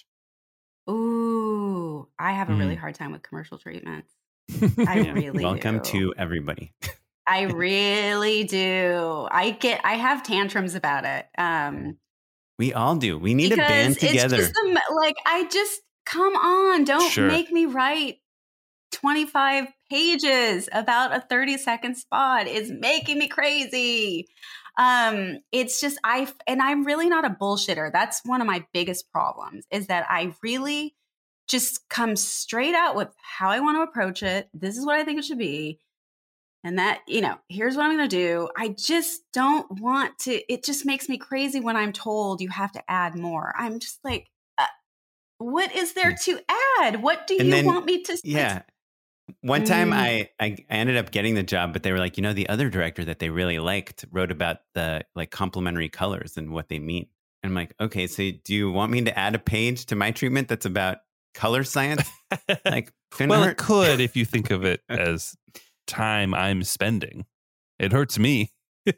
Ooh, I have a really hard time with commercial treatments. I really Welcome do. to everybody. I really do. I have tantrums about it. We all do. We need a band together. It's just come on, don't make me write 25 pages about a 30-second spot. It's making me crazy. It's just, I'm really not a bullshitter. That's one of my biggest problems, is that I really just come straight out with how I want to approach it. This is what I think it should be. And that, here's what I'm going to do. I just don't want to, it just makes me crazy when I'm told you have to add more. I'm just like, what is there to add? What do you want me to say? Yeah. One time I ended up getting the job, but they were like, the other director that they really liked wrote about the like complementary colors and what they mean. And I'm like, okay, so do you want me to add a page to my treatment that's about color science? Like, it could if you think of it as time I'm spending. It hurts me.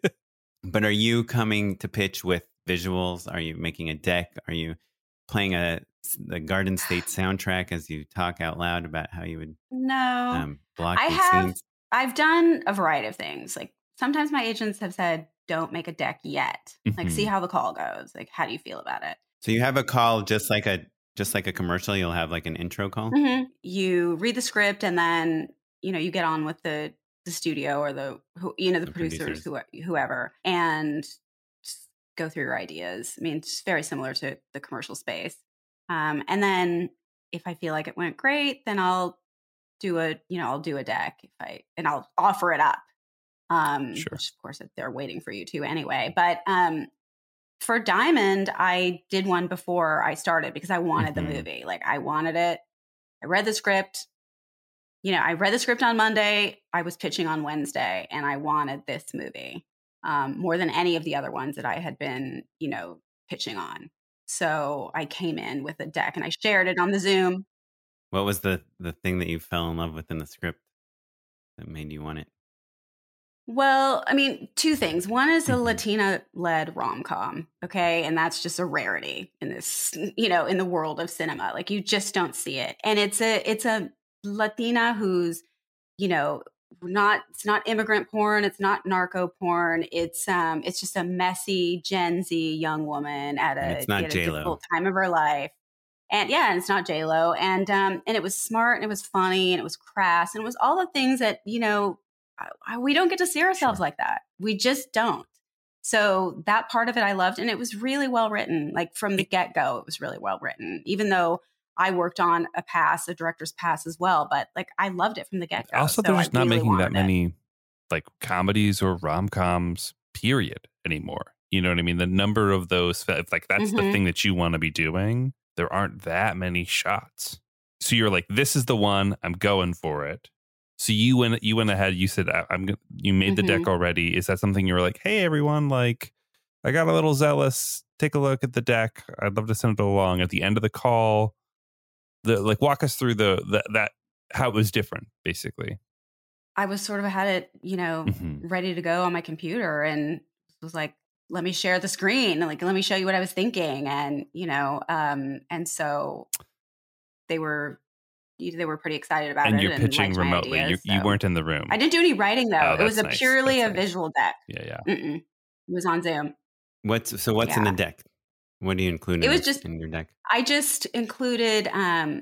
But are you coming to pitch with visuals? Are you making a deck? Are you playing the Garden State soundtrack as you talk out loud about how you would block these scenes? I've done a variety of things. Like sometimes my agents have said, don't make a deck yet. Like, see how the call goes. Like, how do you feel about it? So you have a call just like a commercial. You'll have like an intro call. You read the script, and then you get on with the studio or the producers, whoever, and just go through your ideas. I mean, it's very similar to the commercial space. And then if I feel like it went great, then I'll do a deck and I'll offer it up. Which of course they're waiting for you to anyway. But for Diamond, I did one before I started because I wanted the movie. Like, I wanted it. I read the script. I read the script on Monday. I was pitching on Wednesday, and I wanted this movie more than any of the other ones that I had been, pitching on. So I came in with a deck and I shared it on the Zoom. What was the thing that you fell in love with in the script that made you want it? Well, I mean, 2 things. One is a Latina-led rom-com, okay? And that's just a rarity in this, in the world of cinema. Like, you just don't see it. And it's a Latina who's, it's not immigrant porn, it's not narco porn. It's just a messy Gen Z young woman at a difficult time of her life. And yeah, and it's not J-Lo. And it was smart, and it was funny, and it was crass, and it was all the things that, we don't get to see ourselves like that. We just don't. So that part of it I loved, and it was really well written. Like, from the get-go, it was really well written. Even though I worked on a director's pass as well, but like I loved it from the get-go. Also, so they're just I not really making that wanted it. many like comedies or rom-coms, period, anymore. You know what I mean? The number of those, if like that's the thing that you want to be doing, there aren't that many shots. So you're like, this is the one, I'm going for it. So you went ahead, you said, you made the deck already. Is that something you were like, hey, everyone, like, I got a little zealous. Take a look at the deck. I'd love to send it along at the end of the call. Walk us through that how it was different, basically. I was sort of had it, ready to go on my computer and was like, let me share the screen. Like, let me show you what I was thinking. And, and so they were pretty excited about it. And you're pitching remotely. Ideas, you weren't in the room. I didn't do any writing though. Oh, it was purely a nice. visual deck. Yeah. It was on Zoom. What's in the deck? What do you include in your deck? I just included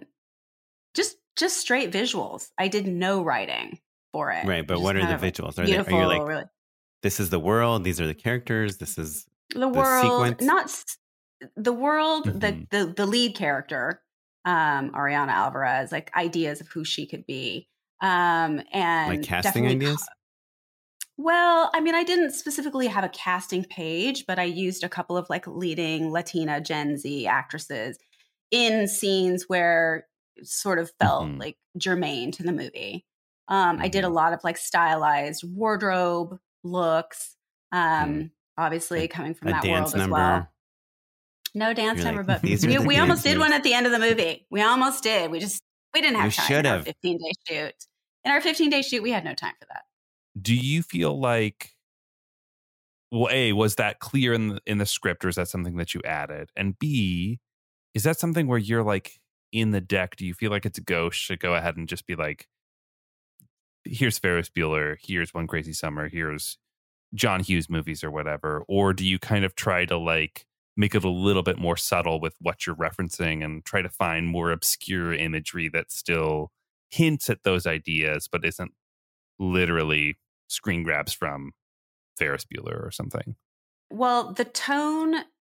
just straight visuals. I did no writing for it. Right, but what are the visuals? Are you like, really? This is the world, these are the characters, this is the world, sequence? Not the world, the lead character, Ariana Alvarez, like ideas of who she could be. And like casting ideas? Well, I mean, I didn't specifically have a casting page, but I used a couple of like leading Latina Gen Z actresses in scenes where it sort of felt like germane to the movie. I did a lot of like stylized wardrobe looks, obviously coming from that world as well. No dance number, but we almost did one at the end of the movie. We almost did. We didn't have time in our 15-day shoot. In our 15-day shoot, we had no time for that. Do you feel like, well, A, was that clear in the script, or is that something that you added? And B, is that something where you're like in the deck, do you feel like it's a ghost to go ahead and just be like, here's Ferris Bueller, here's One Crazy Summer, here's John Hughes movies or whatever? Or do you kind of try to like make it a little bit more subtle with what you're referencing and try to find more obscure imagery that still hints at those ideas, but isn't literally screen grabs from Ferris Bueller or something? Well, the tone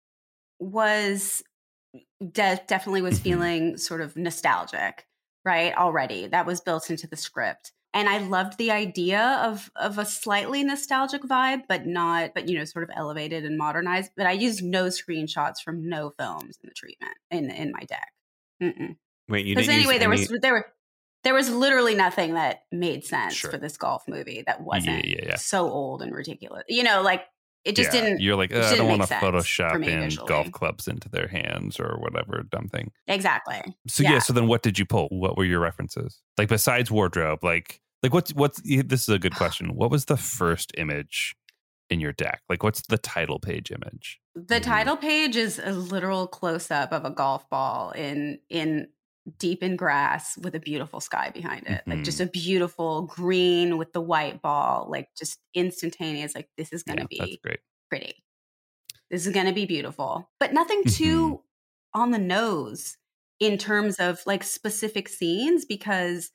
was definitely was feeling sort of nostalgic, right? Already. That was built into the script. And I loved the idea of a slightly nostalgic vibe, but sort of elevated and modernized. But I used no screenshots from no films in the treatment in my deck. Wait, you didn't anyway, there was literally nothing that made sense for this golf movie that wasn't so old and ridiculous. It just didn't. You're like, I don't want to Photoshop in visually. golf clubs into their hands or whatever dumb thing. Exactly. So so then what did you pull? What were your references? Like besides wardrobe, like what's this is a good question. What was the first image in your deck? Like what's the title page image? The title page is a literal close up of a golf ball in deep in grass with a beautiful sky behind it. Like just a beautiful green with the white ball, like just instantaneous. Like this is going to be pretty. This is going to be beautiful, but nothing too on the nose in terms of like specific scenes because,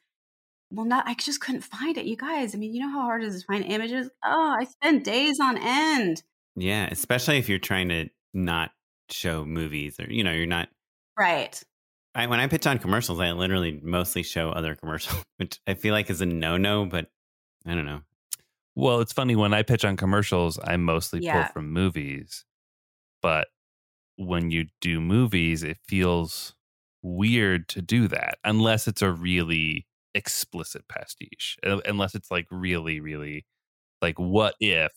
I just couldn't find it. You guys, I mean, you know how hard it is to find images? Oh, I spent days on end. Yeah, especially if you're trying to not show movies or, you're not. Right. When I pitch on commercials, I literally mostly show other commercials, which I feel like is a no-no, but I don't know. Well, it's funny. When I pitch on commercials, I mostly pull from movies. But when you do movies, it feels weird to do that unless it's a really explicit pastiche. Unless it's like really, really like what if.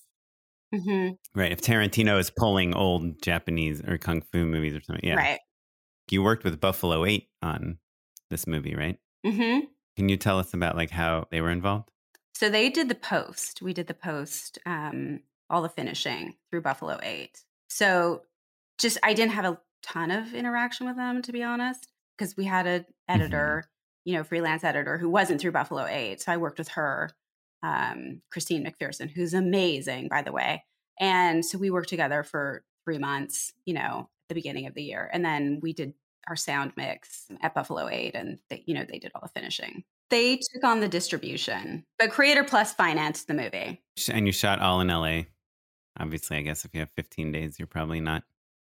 Right. If Tarantino is pulling old Japanese or kung fu movies or something. Yeah. Right. You worked with Buffalo 8 on this movie, right? Can you tell us about like how they were involved? So they did the post. We did the post, all the finishing through Buffalo 8. So I didn't have a ton of interaction with them, to be honest, because we had an editor, freelance editor who wasn't through Buffalo 8. So I worked with her, Christine McPherson, who's amazing, by the way. And so we worked together for 3 months, the beginning of the year. And then we did our sound mix at Buffalo 8 and they did all the finishing. They took on the distribution, but Creator Plus financed the movie. And you shot all in LA. Obviously, I guess if you have 15 days, you're probably not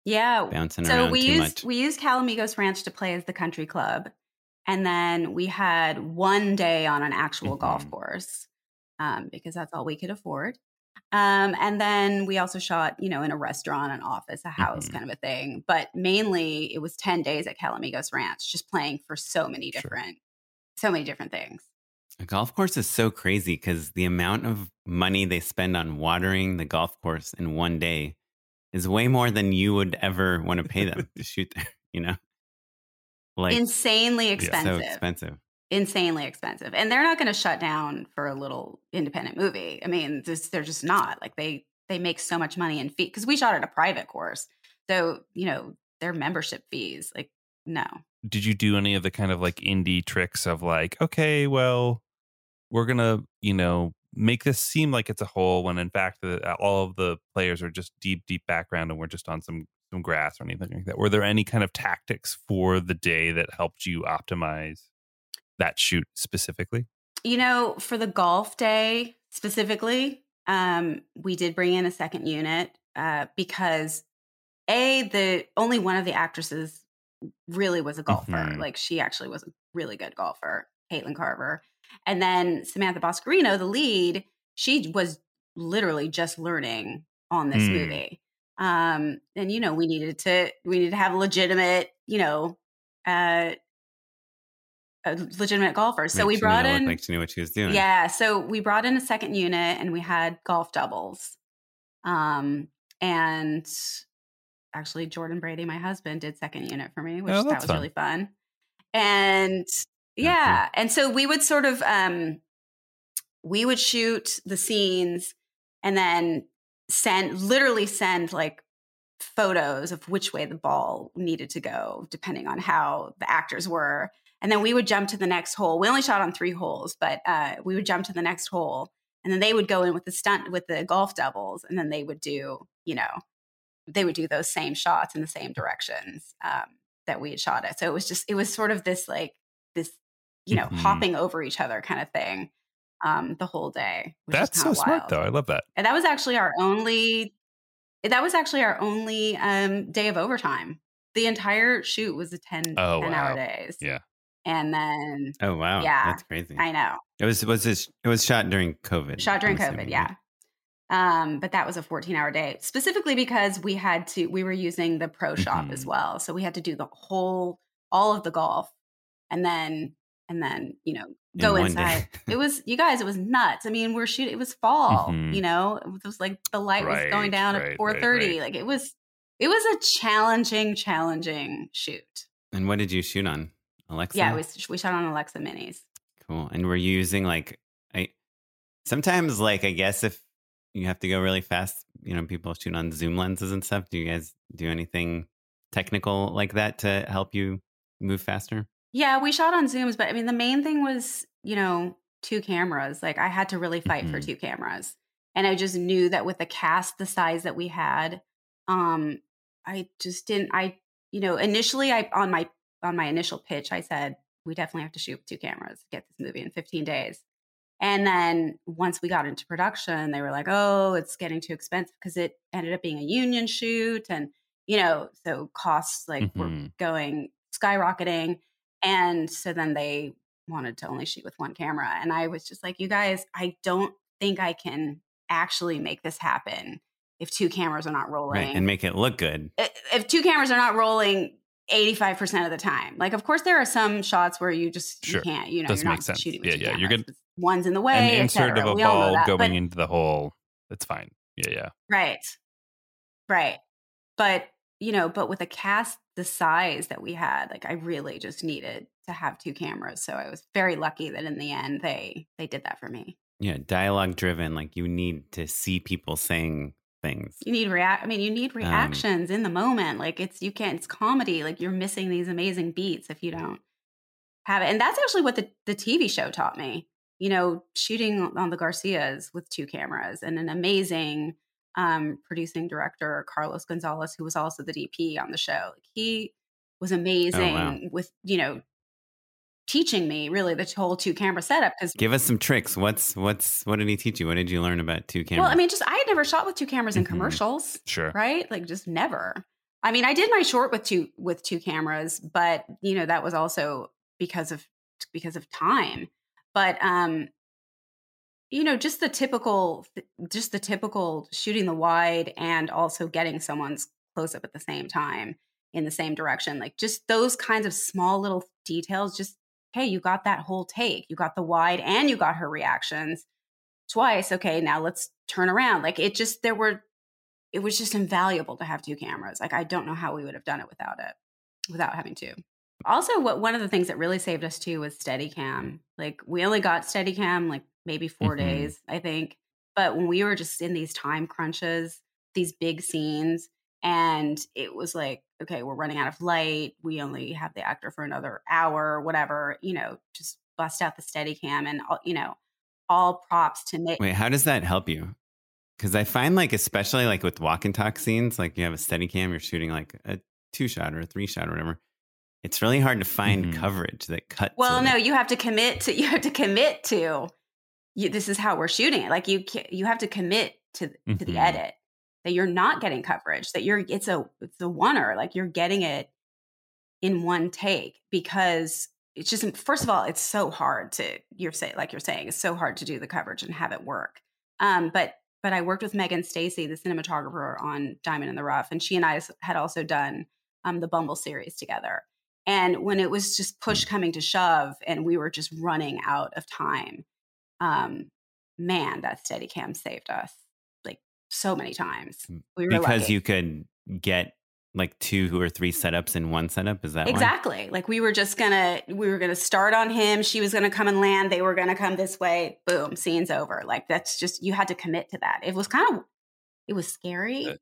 Yeah. bouncing So around too much. we used Calamigos Ranch to play as the country club. And then we had one day on an actual golf course because that's all we could afford. And then we also shot, in a restaurant, an office, a house kind of a thing. But mainly it was 10 days at Calamigos Ranch, just playing for so many different things. A golf course is so crazy because the amount of money they spend on watering the golf course in one day is way more than you would ever want to pay them to shoot there, Like insanely expensive. So expensive. Insanely expensive. And they're not going to shut down for a little independent movie. I mean, they're just not. Like they make so much money in fees because we shot at a private course. So, their membership fees, like, no. Did you do any of the kind of like indie tricks of like, okay, well, we're going to, make this seem like it's a hole when in fact all of the players are just deep background and we're just on some grass or anything like that? Were there any kind of tactics for the day that helped you optimize that shoot specifically? For the golf day specifically, we did bring in a second unit because only one of the actresses really was a golfer. Like she actually was a really good golfer, Caitlin Carver. And then Samantha Boscarino, the lead, she was literally just learning on this movie. And we needed to have a legitimate golfer. So we brought in, like she knew what she was doing. Yeah. So we brought in a second unit and we had golf doubles. And actually Jordan Brady, my husband, did second unit for me, which that was fun. Really fun. And yeah. And so we would sort of, we would shoot the scenes and then literally send like photos of which way the ball needed to go, depending on how the actors were. And then we would jump to the next hole. We only shot on 3 holes, but we would jump to the next hole. And then they would go in with the golf doubles. And then they would do, those same shots in the same directions that we had shot it. So it was sort of this hopping over each other kind of thing the whole day. That's so smart though. I love that. And that was actually our only day of overtime. The entire shoot was a 10-hour days. Yeah. And then oh wow, yeah, that's crazy. I know. It was shot during COVID. Shot during COVID, yeah. But that was a 14-hour day, specifically because we were using the pro shop as well. So we had to do all of the golf and then go inside. It was nuts. I mean, we're shooting, it was fall, it was like the light was going down at 4:30. Like it was a challenging shoot. And what did you shoot on? Alexa? Yeah, we shot on Alexa Minis. Cool. And were you using sometimes I guess if you have to go really fast, people shoot on zoom lenses and stuff. Do you guys do anything technical like that to help you move faster? Yeah, we shot on zooms, but I mean, the main thing was, 2 cameras. Like I had to really fight for 2 cameras. And I just knew that with the cast, the size that we had, I just didn't, initially on my initial pitch, I said, we definitely have to shoot with 2 cameras to get this movie in 15 days. And then once we got into production, they were like, oh, it's getting too expensive because it ended up being a union shoot. And, so costs were going skyrocketing. And so then they wanted to only shoot with 1 camera. And I was just like, you guys, I don't think I can actually make this happen if 2 cameras are not rolling. Right, and make it look good. If 2 cameras are not rolling 85% of the time. Like, of course, there are some shots where you just you can't, you're not shooting with 2 cameras. You're good. One's in the way, an insert of a ball going into the hole. That's fine. Yeah. Right. But, but with a cast the size that we had, I really just needed to have 2 cameras. So I was very lucky that in the end they did that for me. Yeah, dialogue driven. You need to see people saying things. You need reactions in the moment. It's comedy. You're missing these amazing beats if you don't have it. And that's actually what the TV show taught me. Shooting on the Garcias with 2 cameras and an amazing producing director, Carlos Gonzalez, who was also the DP on the show. He was amazing with, teaching me really the whole 2 camera setup. Give us some tricks. What did he teach you? What did you learn about 2 cameras? Well, I mean, I had never shot with 2 cameras in commercials. Sure. Right? Just never. I mean, I did my short with two cameras, but that was also because of time. But just the typical shooting the wide and also getting someone's close up at the same time in the same direction, like just those kinds of small little details. Just, hey, you got that whole take, you got the wide, and you got her reactions twice. Okay, now let's turn around. Like it was just invaluable to have two cameras. Like I don't know how we would have done it without having two. Also, one of the things that really saved us too was Steadicam. Like we only got Steadicam like maybe 4 days, I think. But when we were just in these time crunches, these big scenes, and it was like, okay, we're running out of light. We only have the actor for another hour, whatever, just bust out the Steadicam and, all props to make. Wait, how does that help you? Because I find like, especially like with walk and talk scenes, like you have a Steadicam, you're shooting like a 2-shot or a 3-shot or whatever. It's really hard to find coverage that cuts. Well, no, you have to commit to, this is how we're shooting it. Like you have to commit to the edit, that you're not getting coverage, that it's a oneer, like you're getting it in one take, because it's just, first of all, it's so hard to, you're saying, it's so hard to do the coverage and have it work. But I worked with Megan Stacy, the cinematographer on Diamond in the Rough, and she and I had also done the Bumble series together. And when it was just push coming to shove and we were just running out of time, man, that Steadicam saved us like so many times. We were because lucky. You could get like 2 or 3 setups in one setup. Is that exactly? Why? Like we were gonna start on him. She was gonna come and land. They were gonna come this way. Boom, scene's over. Like that's just, you had to commit to that. It was scary.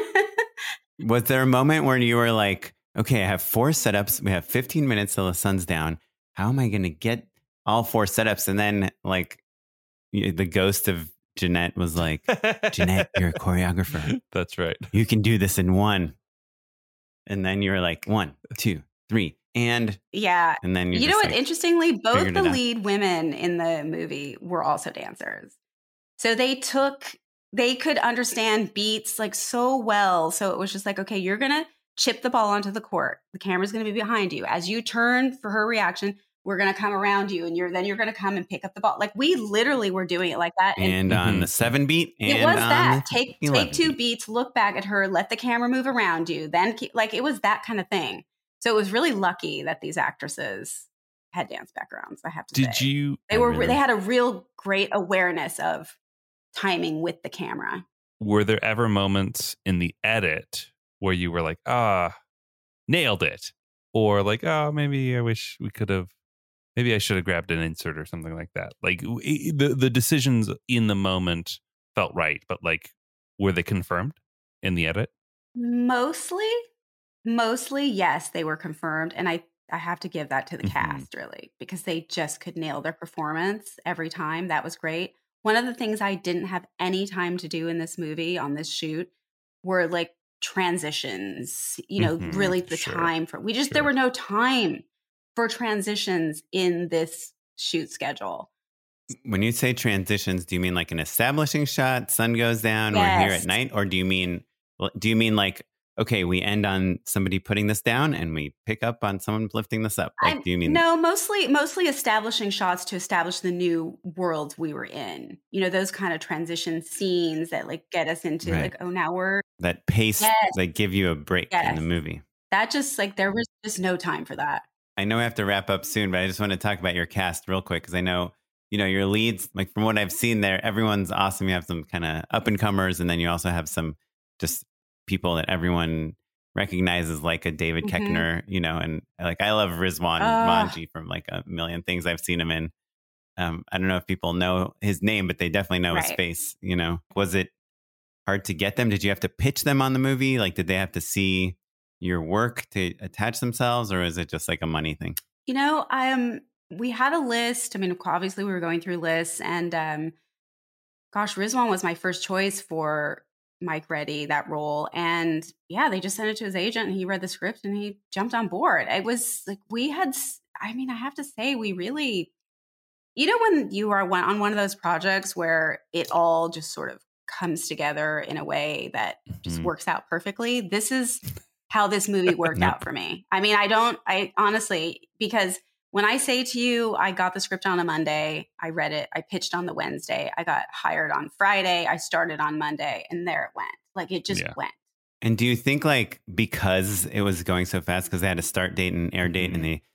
Was there a moment where you were like, okay, I have 4 setups. We have 15 minutes till the sun's down. How am I going to get all 4 setups? And then like the ghost of Jeanette was like, Jeanette, you're a choreographer. That's right. You can do this in one. And then you were like 1, 2, 3. And yeah. And then you know what? Interestingly, both the lead women in the movie were also dancers. So they could understand beats like so well. So it was just like, okay, you're going to chip the ball onto the court. The camera's going to be behind you. As you turn for her reaction, we're going to come around you, and then you're going to come and pick up the ball. Like we literally were doing it like that. And on the 7 beat, and it was that take 2 beats, look back at her, let the camera move around you. Then like it was that kind of thing. So it was really lucky that these actresses had dance backgrounds. I have to say, they had a real great awareness of timing with the camera. Were there ever moments in the edit where you were like, nailed it? Or like, maybe I wish we could have, maybe I should have grabbed an insert or something like that. Like the decisions in the moment felt right, but like, were they confirmed in the edit? Mostly, yes, they were confirmed. And I have to give that to the cast, really, because they just could nail their performance every time. That was great. One of the things I didn't have any time to do in this movie, on this shoot, were like transitions, really the time for, there were no time for transitions in this shoot schedule. When you say transitions, do you mean like an establishing shot, sun goes down, yes. We're here at night? Or do you mean like, okay, we end on somebody putting this down and we pick up on someone lifting this up? Like, do you mean? No, mostly establishing shots to establish the new world we were in. Those kind of transition scenes that like get us into like, oh, now we're that pace that give you a break in the movie. That just like, there was just no time for that. I know we have to wrap up soon, but I just want to talk about your cast real quick, because I know, your leads, like from what I've seen there, everyone's awesome. You have some kind of up and comers, and then you also have some just people that everyone recognizes, like a David Koechner, and like I love Rizwan Manji from like a million things I've seen him in. I don't know if people know his name, but they definitely know his face. Was it hard to get them? Did you have to pitch them on the movie? Like, did they have to see your work to attach themselves, or is it just like a money thing? We had a list. I mean, obviously we were going through lists, and Rizwan was my first choice for Mike Reddy, that role. And yeah, they just sent it to his agent, and he read the script and he jumped on board. It was like, I have to say, we really, when you are on one of those projects where it all just sort of comes together in a way that just works out perfectly. This is how this movie worked out for me. I mean, I honestly, because when I say to you, I got the script on a Monday, I read it, I pitched on the Wednesday, I got hired on Friday, I started on Monday, and there it went. Like it just went. And do you think like because it was going so fast, because they had a start date and air date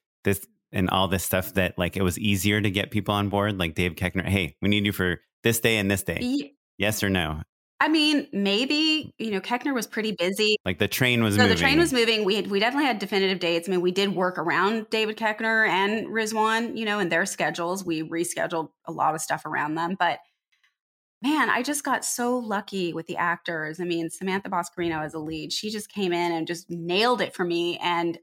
and all this stuff, that like it was easier to get people on board? Like Dave Koechner, hey, we need you for this day and this day. Yes or no? I mean, maybe, Koechner was pretty busy. Like the train was moving. The train was moving. We definitely had definitive dates. I mean, we did work around David Koechner and Rizwan, and their schedules. We rescheduled a lot of stuff around them. But man, I just got so lucky with the actors. I mean, Samantha Boscarino as a lead, she just came in and just nailed it for me. And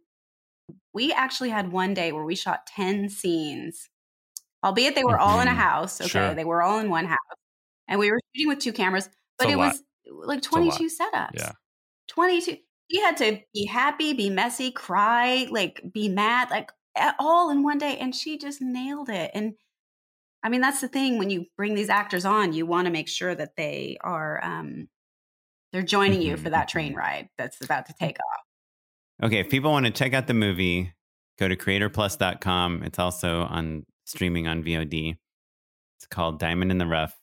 we actually had one day where we shot 10 scenes, albeit they were all in a house. Okay. Sure. They were all in one house. And we were shooting with 2 cameras, but it was like 22 setups. Yeah. 22. She had to be happy, be messy, cry, like be mad, like all in one day. And she just nailed it. And I mean, that's the thing. When you bring these actors on, you want to make sure that they are, they're joining you for that train ride that's about to take off. Okay. If people want to check out the movie, go to creatorplus.com. It's also on streaming on VOD. It's called Diamond in the Rough.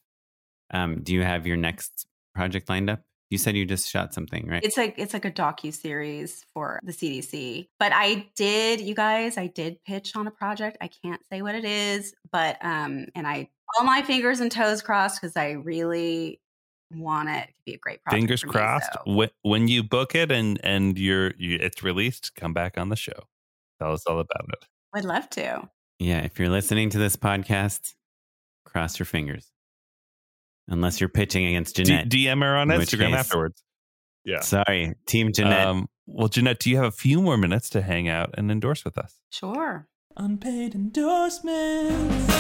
Do you have your next project lined up? You said you just shot something, right? It's like a docu-series for the CDC. But I did pitch on a project. I can't say what it is, but and I all my fingers and toes crossed because I really want it to be a great project. Fingers for me, crossed. so. When you book it and it's released, come back on the show. Tell us all about it. Would love to. Yeah, if you're listening to this podcast, cross your fingers. Unless you're pitching against Jeanette. DM her on Instagram afterwards. Yeah. Sorry, Team Jeanette. Well, Jeanette, do you have a few more minutes to hang out and endorse with us? Sure. Unpaid endorsements.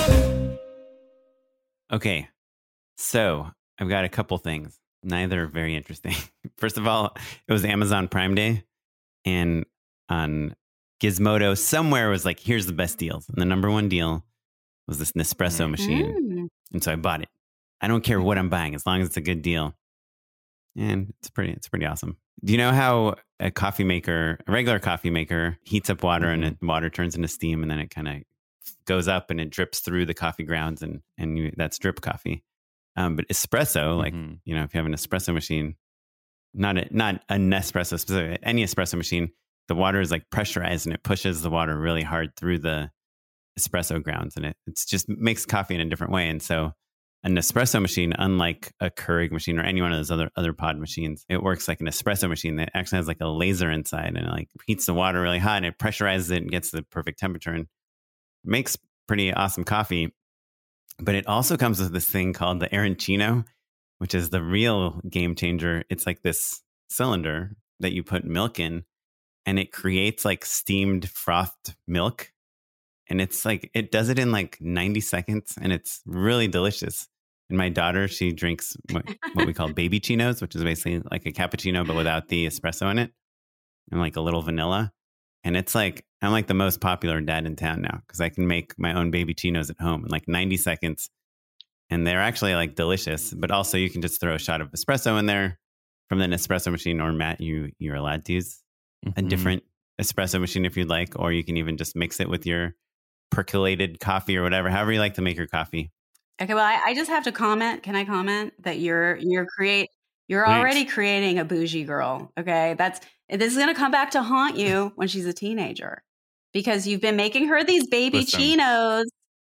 Okay, so I've got a couple things. Neither are very interesting. First of all, it was Amazon Prime Day, and on Gizmodo somewhere was like, here's the best deals. And the number one deal was this Nespresso machine. And so I bought it. I don't care what I'm buying as long as it's a good deal. And it's pretty awesome. Do you know how a regular coffee maker heats up water and water turns into steam, and then it kind of goes up and it drips through the coffee grounds and that's drip coffee. But espresso, like, if you have an espresso machine, not a Nespresso specific, any espresso machine, the water is like pressurized and it pushes the water really hard through the espresso grounds, and it's just makes coffee in a different way. And so an espresso machine, unlike a Keurig machine or any one of those other pod machines, it works like an espresso machine that actually has like a laser inside, and it like heats the water really hot and it pressurizes it and gets the perfect temperature and makes pretty awesome coffee. But it also comes with this thing called the Arancino, which is the real game changer. It's like this cylinder that you put milk in, and it creates like steamed frothed milk. And it's like, it does it in like 90 seconds, and it's really delicious. And my daughter, she drinks what we call baby chinos, which is basically like a cappuccino, but without the espresso in it, and like a little vanilla. And it's like, I'm like the most popular dad in town now because I can make my own baby chinos at home in like 90 seconds. And they're actually like delicious, but also you can just throw a shot of espresso in there from the Nespresso machine, or Matt, you're allowed to use a different espresso machine if you'd like, or you can even just mix it with your percolated coffee or whatever, however you like to make your coffee. Okay, well, I just have to comment. Can I comment that you're already creating a bougie girl? Okay, this is going to come back to haunt you when she's a teenager, because you've been making her these baby chinos,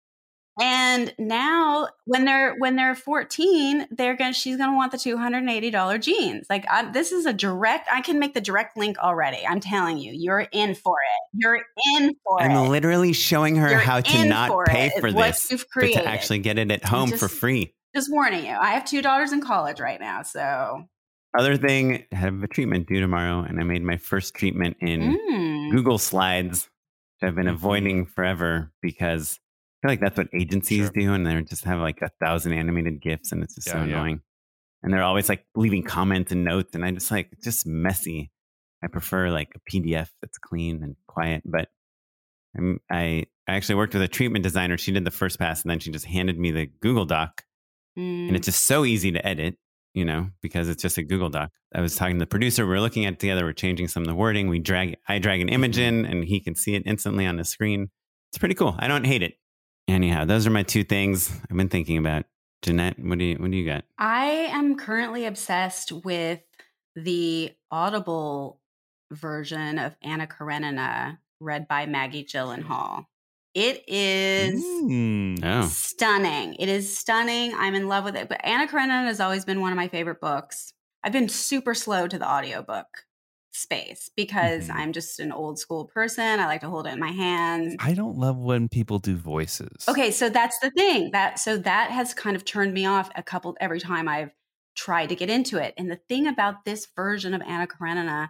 and now when they're 14, she's going to want the $280 jeans. Like this is I can make the direct link already. I'm telling you, you're in for it. I'm literally showing her how to not pay for this, but to created. actually get it at home for free. Just warning you, I have 2 daughters in college right now, so. Other thing, I have a treatment due tomorrow, and I made my first treatment in Google Slides, which I've been avoiding forever because I feel like that's what agencies do, and they just have like 1,000 animated GIFs, and it's just so annoying. And they're always like leaving comments and notes, and I just like, it's just messy. I prefer like a PDF that's clean and quiet. But I actually worked with a treatment designer. She did the first pass, and then she just handed me the Google Doc, and it's just so easy to edit. because it's just a Google Doc. I was talking to the producer. We're looking at it together. We're changing some of the wording. I drag an image in and he can see it instantly on the screen. It's pretty cool. I don't hate it. Anyhow, those are my two things I've been thinking about. Jeanette, what do you got? I am currently obsessed with the Audible version of Anna Karenina read by Maggie Gyllenhaal. It is stunning. It is stunning. I'm in love with it. But Anna Karenina has always been one of my favorite books. I've been super slow to the audiobook space because I'm just an old school person. I like to hold it in my hands. I don't love when people do voices. Okay, so that's the thing. That has kind of turned me off every time I've tried to get into it. And the thing about this version of Anna Karenina,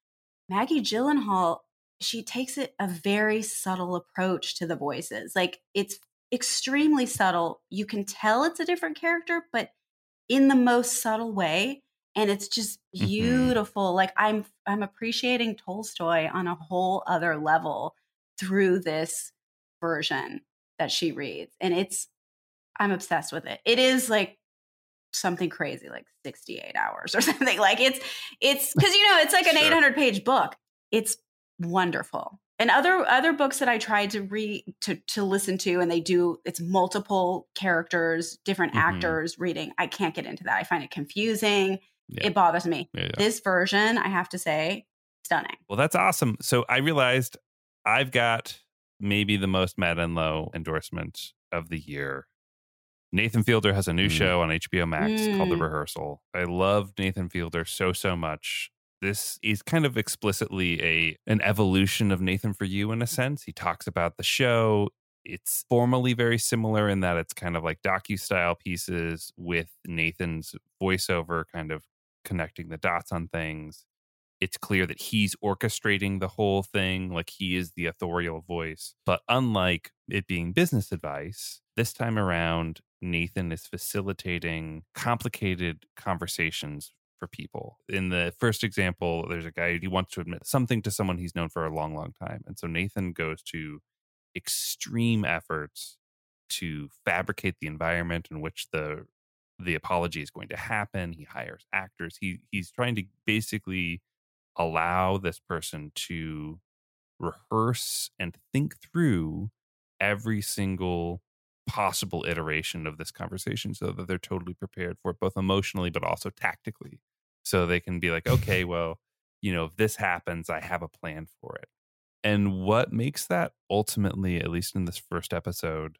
Maggie Gyllenhaal, she takes it a very subtle approach to the voices. Like, it's extremely subtle. You can tell it's a different character, but in the most subtle way. And it's just beautiful. Like, I'm appreciating Tolstoy on a whole other level through this version that she reads. And I'm obsessed with it. It is like something crazy, like 68 hours or something. Like it's because, it's like an 800-page book. It's wonderful. And other books that I tried to read, to listen to, and it's multiple characters, different actors reading. I can't get into that. I find it confusing. Yeah. It bothers me. Yeah. This version, I have to say, stunning. Well, that's awesome. So I realized I've got maybe the most Madeleine Lowe endorsement of the year. Nathan Fielder has a new show on HBO Max called The Rehearsal. I love Nathan Fielder so much. This is kind of explicitly an evolution of Nathan For You in a sense. He talks about the show. It's formally very similar in that it's kind of like docu-style pieces with Nathan's voiceover kind of connecting the dots on things. It's clear that he's orchestrating the whole thing, like he is the authorial voice. But unlike it being business advice, this time around, Nathan is facilitating complicated conversations for people. In the first example, there's a guy who wants to admit something to someone he's known for a long time. And so Nathan goes to extreme efforts to fabricate the environment in which the apology is going to happen. He hires actors. He's trying to basically allow this person to rehearse and think through every single possible iteration of this conversation so that they're totally prepared for it, both emotionally but also tactically. So they can be like, okay, well, if this happens, I have a plan for it. And what makes that ultimately, at least in this first episode,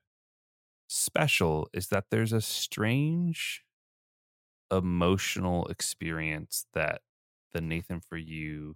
special is that there's a strange emotional experience that the Nathan For You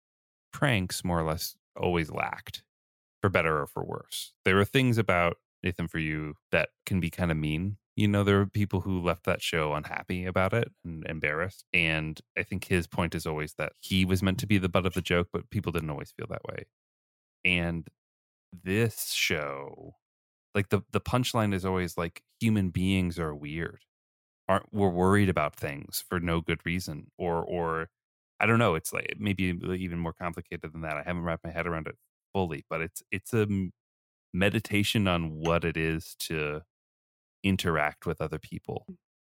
pranks more or less always lacked, for better or for worse. There are things about Nathan For You that can be kind of mean. There are people who left that show unhappy about it and embarrassed. And I think his point is always that he was meant to be the butt of the joke, but people didn't always feel that way. And this show, like the punchline is always like, human beings are weird. We're worried about things for no good reason. Or I don't know. It's like maybe even more complicated than that. I haven't wrapped my head around it fully, but it's a meditation on what it is to interact with other people.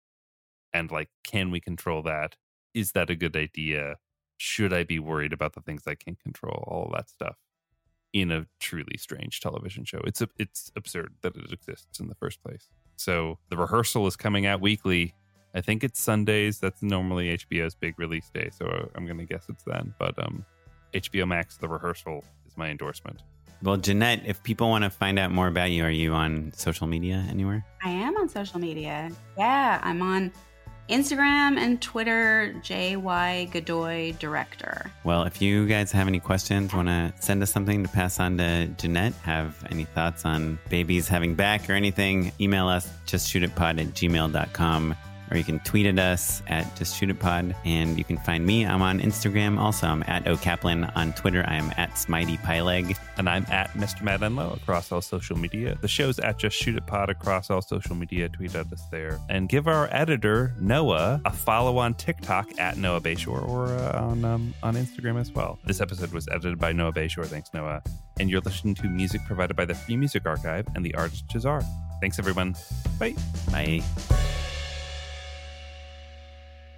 And like, can we control that? Is that a good idea? Should I be worried about the things I can't control? All of that stuff in a truly strange television show. It's absurd that it exists in the first place. So The Rehearsal is coming out weekly. I think it's Sundays. That's normally HBO's big release day. So I'm going to guess it's then. But HBO Max, The Rehearsal is my endorsement. Well, Jeanette, if people want to find out more about you, are you on social media anywhere? I am on social media. Yeah, I'm on Instagram and Twitter, JY Godoy Director. Well, if you guys have any questions, want to send us something to pass on to Jeanette, have any thoughts on babies having back or anything, email us, justshootitpod@gmail.com. Or you can tweet at us at justshootitpod. And you can find me. I'm on Instagram also. I'm at @OKaplan. On Twitter, I am at SmiteyPyleg. And I'm at Mr. Madeleine Lowe across all social media. The show's at Just Shoot It Pod across all social media. Tweet at us there. And give our editor, Noah, a follow on TikTok at Noah Bayshore or on Instagram as well. This episode was edited by Noah Bayshore. Thanks, Noah. And you're listening to music provided by the Free Music Archive and the artist Jazar. Thanks, everyone. Bye. Bye.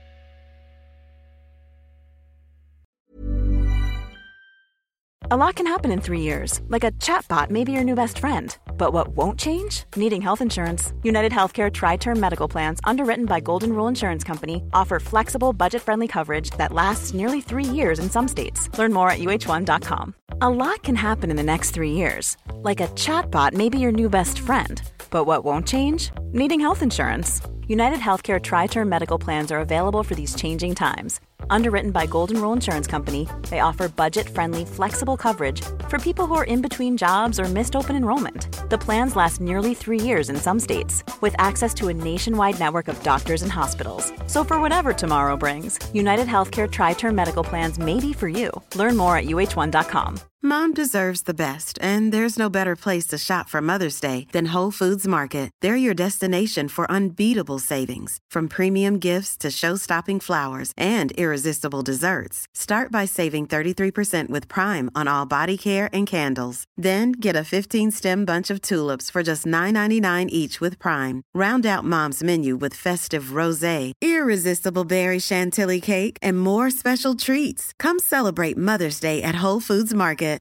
A lot can happen in 3 years, like a chatbot may be your new best friend. But what won't change? Needing health insurance. United Healthcare Tri-Term Medical Plans, underwritten by Golden Rule Insurance Company, offer flexible, budget-friendly coverage that lasts nearly 3 years in some states. Learn more at uh1.com. A lot can happen in the next 3 years, like a chatbot may be your new best friend. But what won't change? Needing health insurance. United Healthcare Tri-Term Medical Plans are available for these changing times. Underwritten by Golden Rule Insurance Company, they offer budget-friendly, flexible coverage for people who are in between jobs or missed open enrollment. The plans last nearly 3 years in some states, with access to a nationwide network of doctors and hospitals. So for whatever tomorrow brings, United Healthcare Tri-Term Medical Plans may be for you. Learn more at uh1.com. Mom deserves the best, and there's no better place to shop for Mother's Day than Whole Foods Market. They're your destination for unbeatable savings, from premium gifts to show-stopping flowers and irresistible desserts. Start by saving 33% with Prime on all body care and candles. Then get a 15-stem bunch of tulips for just $9.99 each with Prime. Round out Mom's menu with festive rosé, irresistible berry chantilly cake, and more special treats. Come celebrate Mother's Day at Whole Foods Market.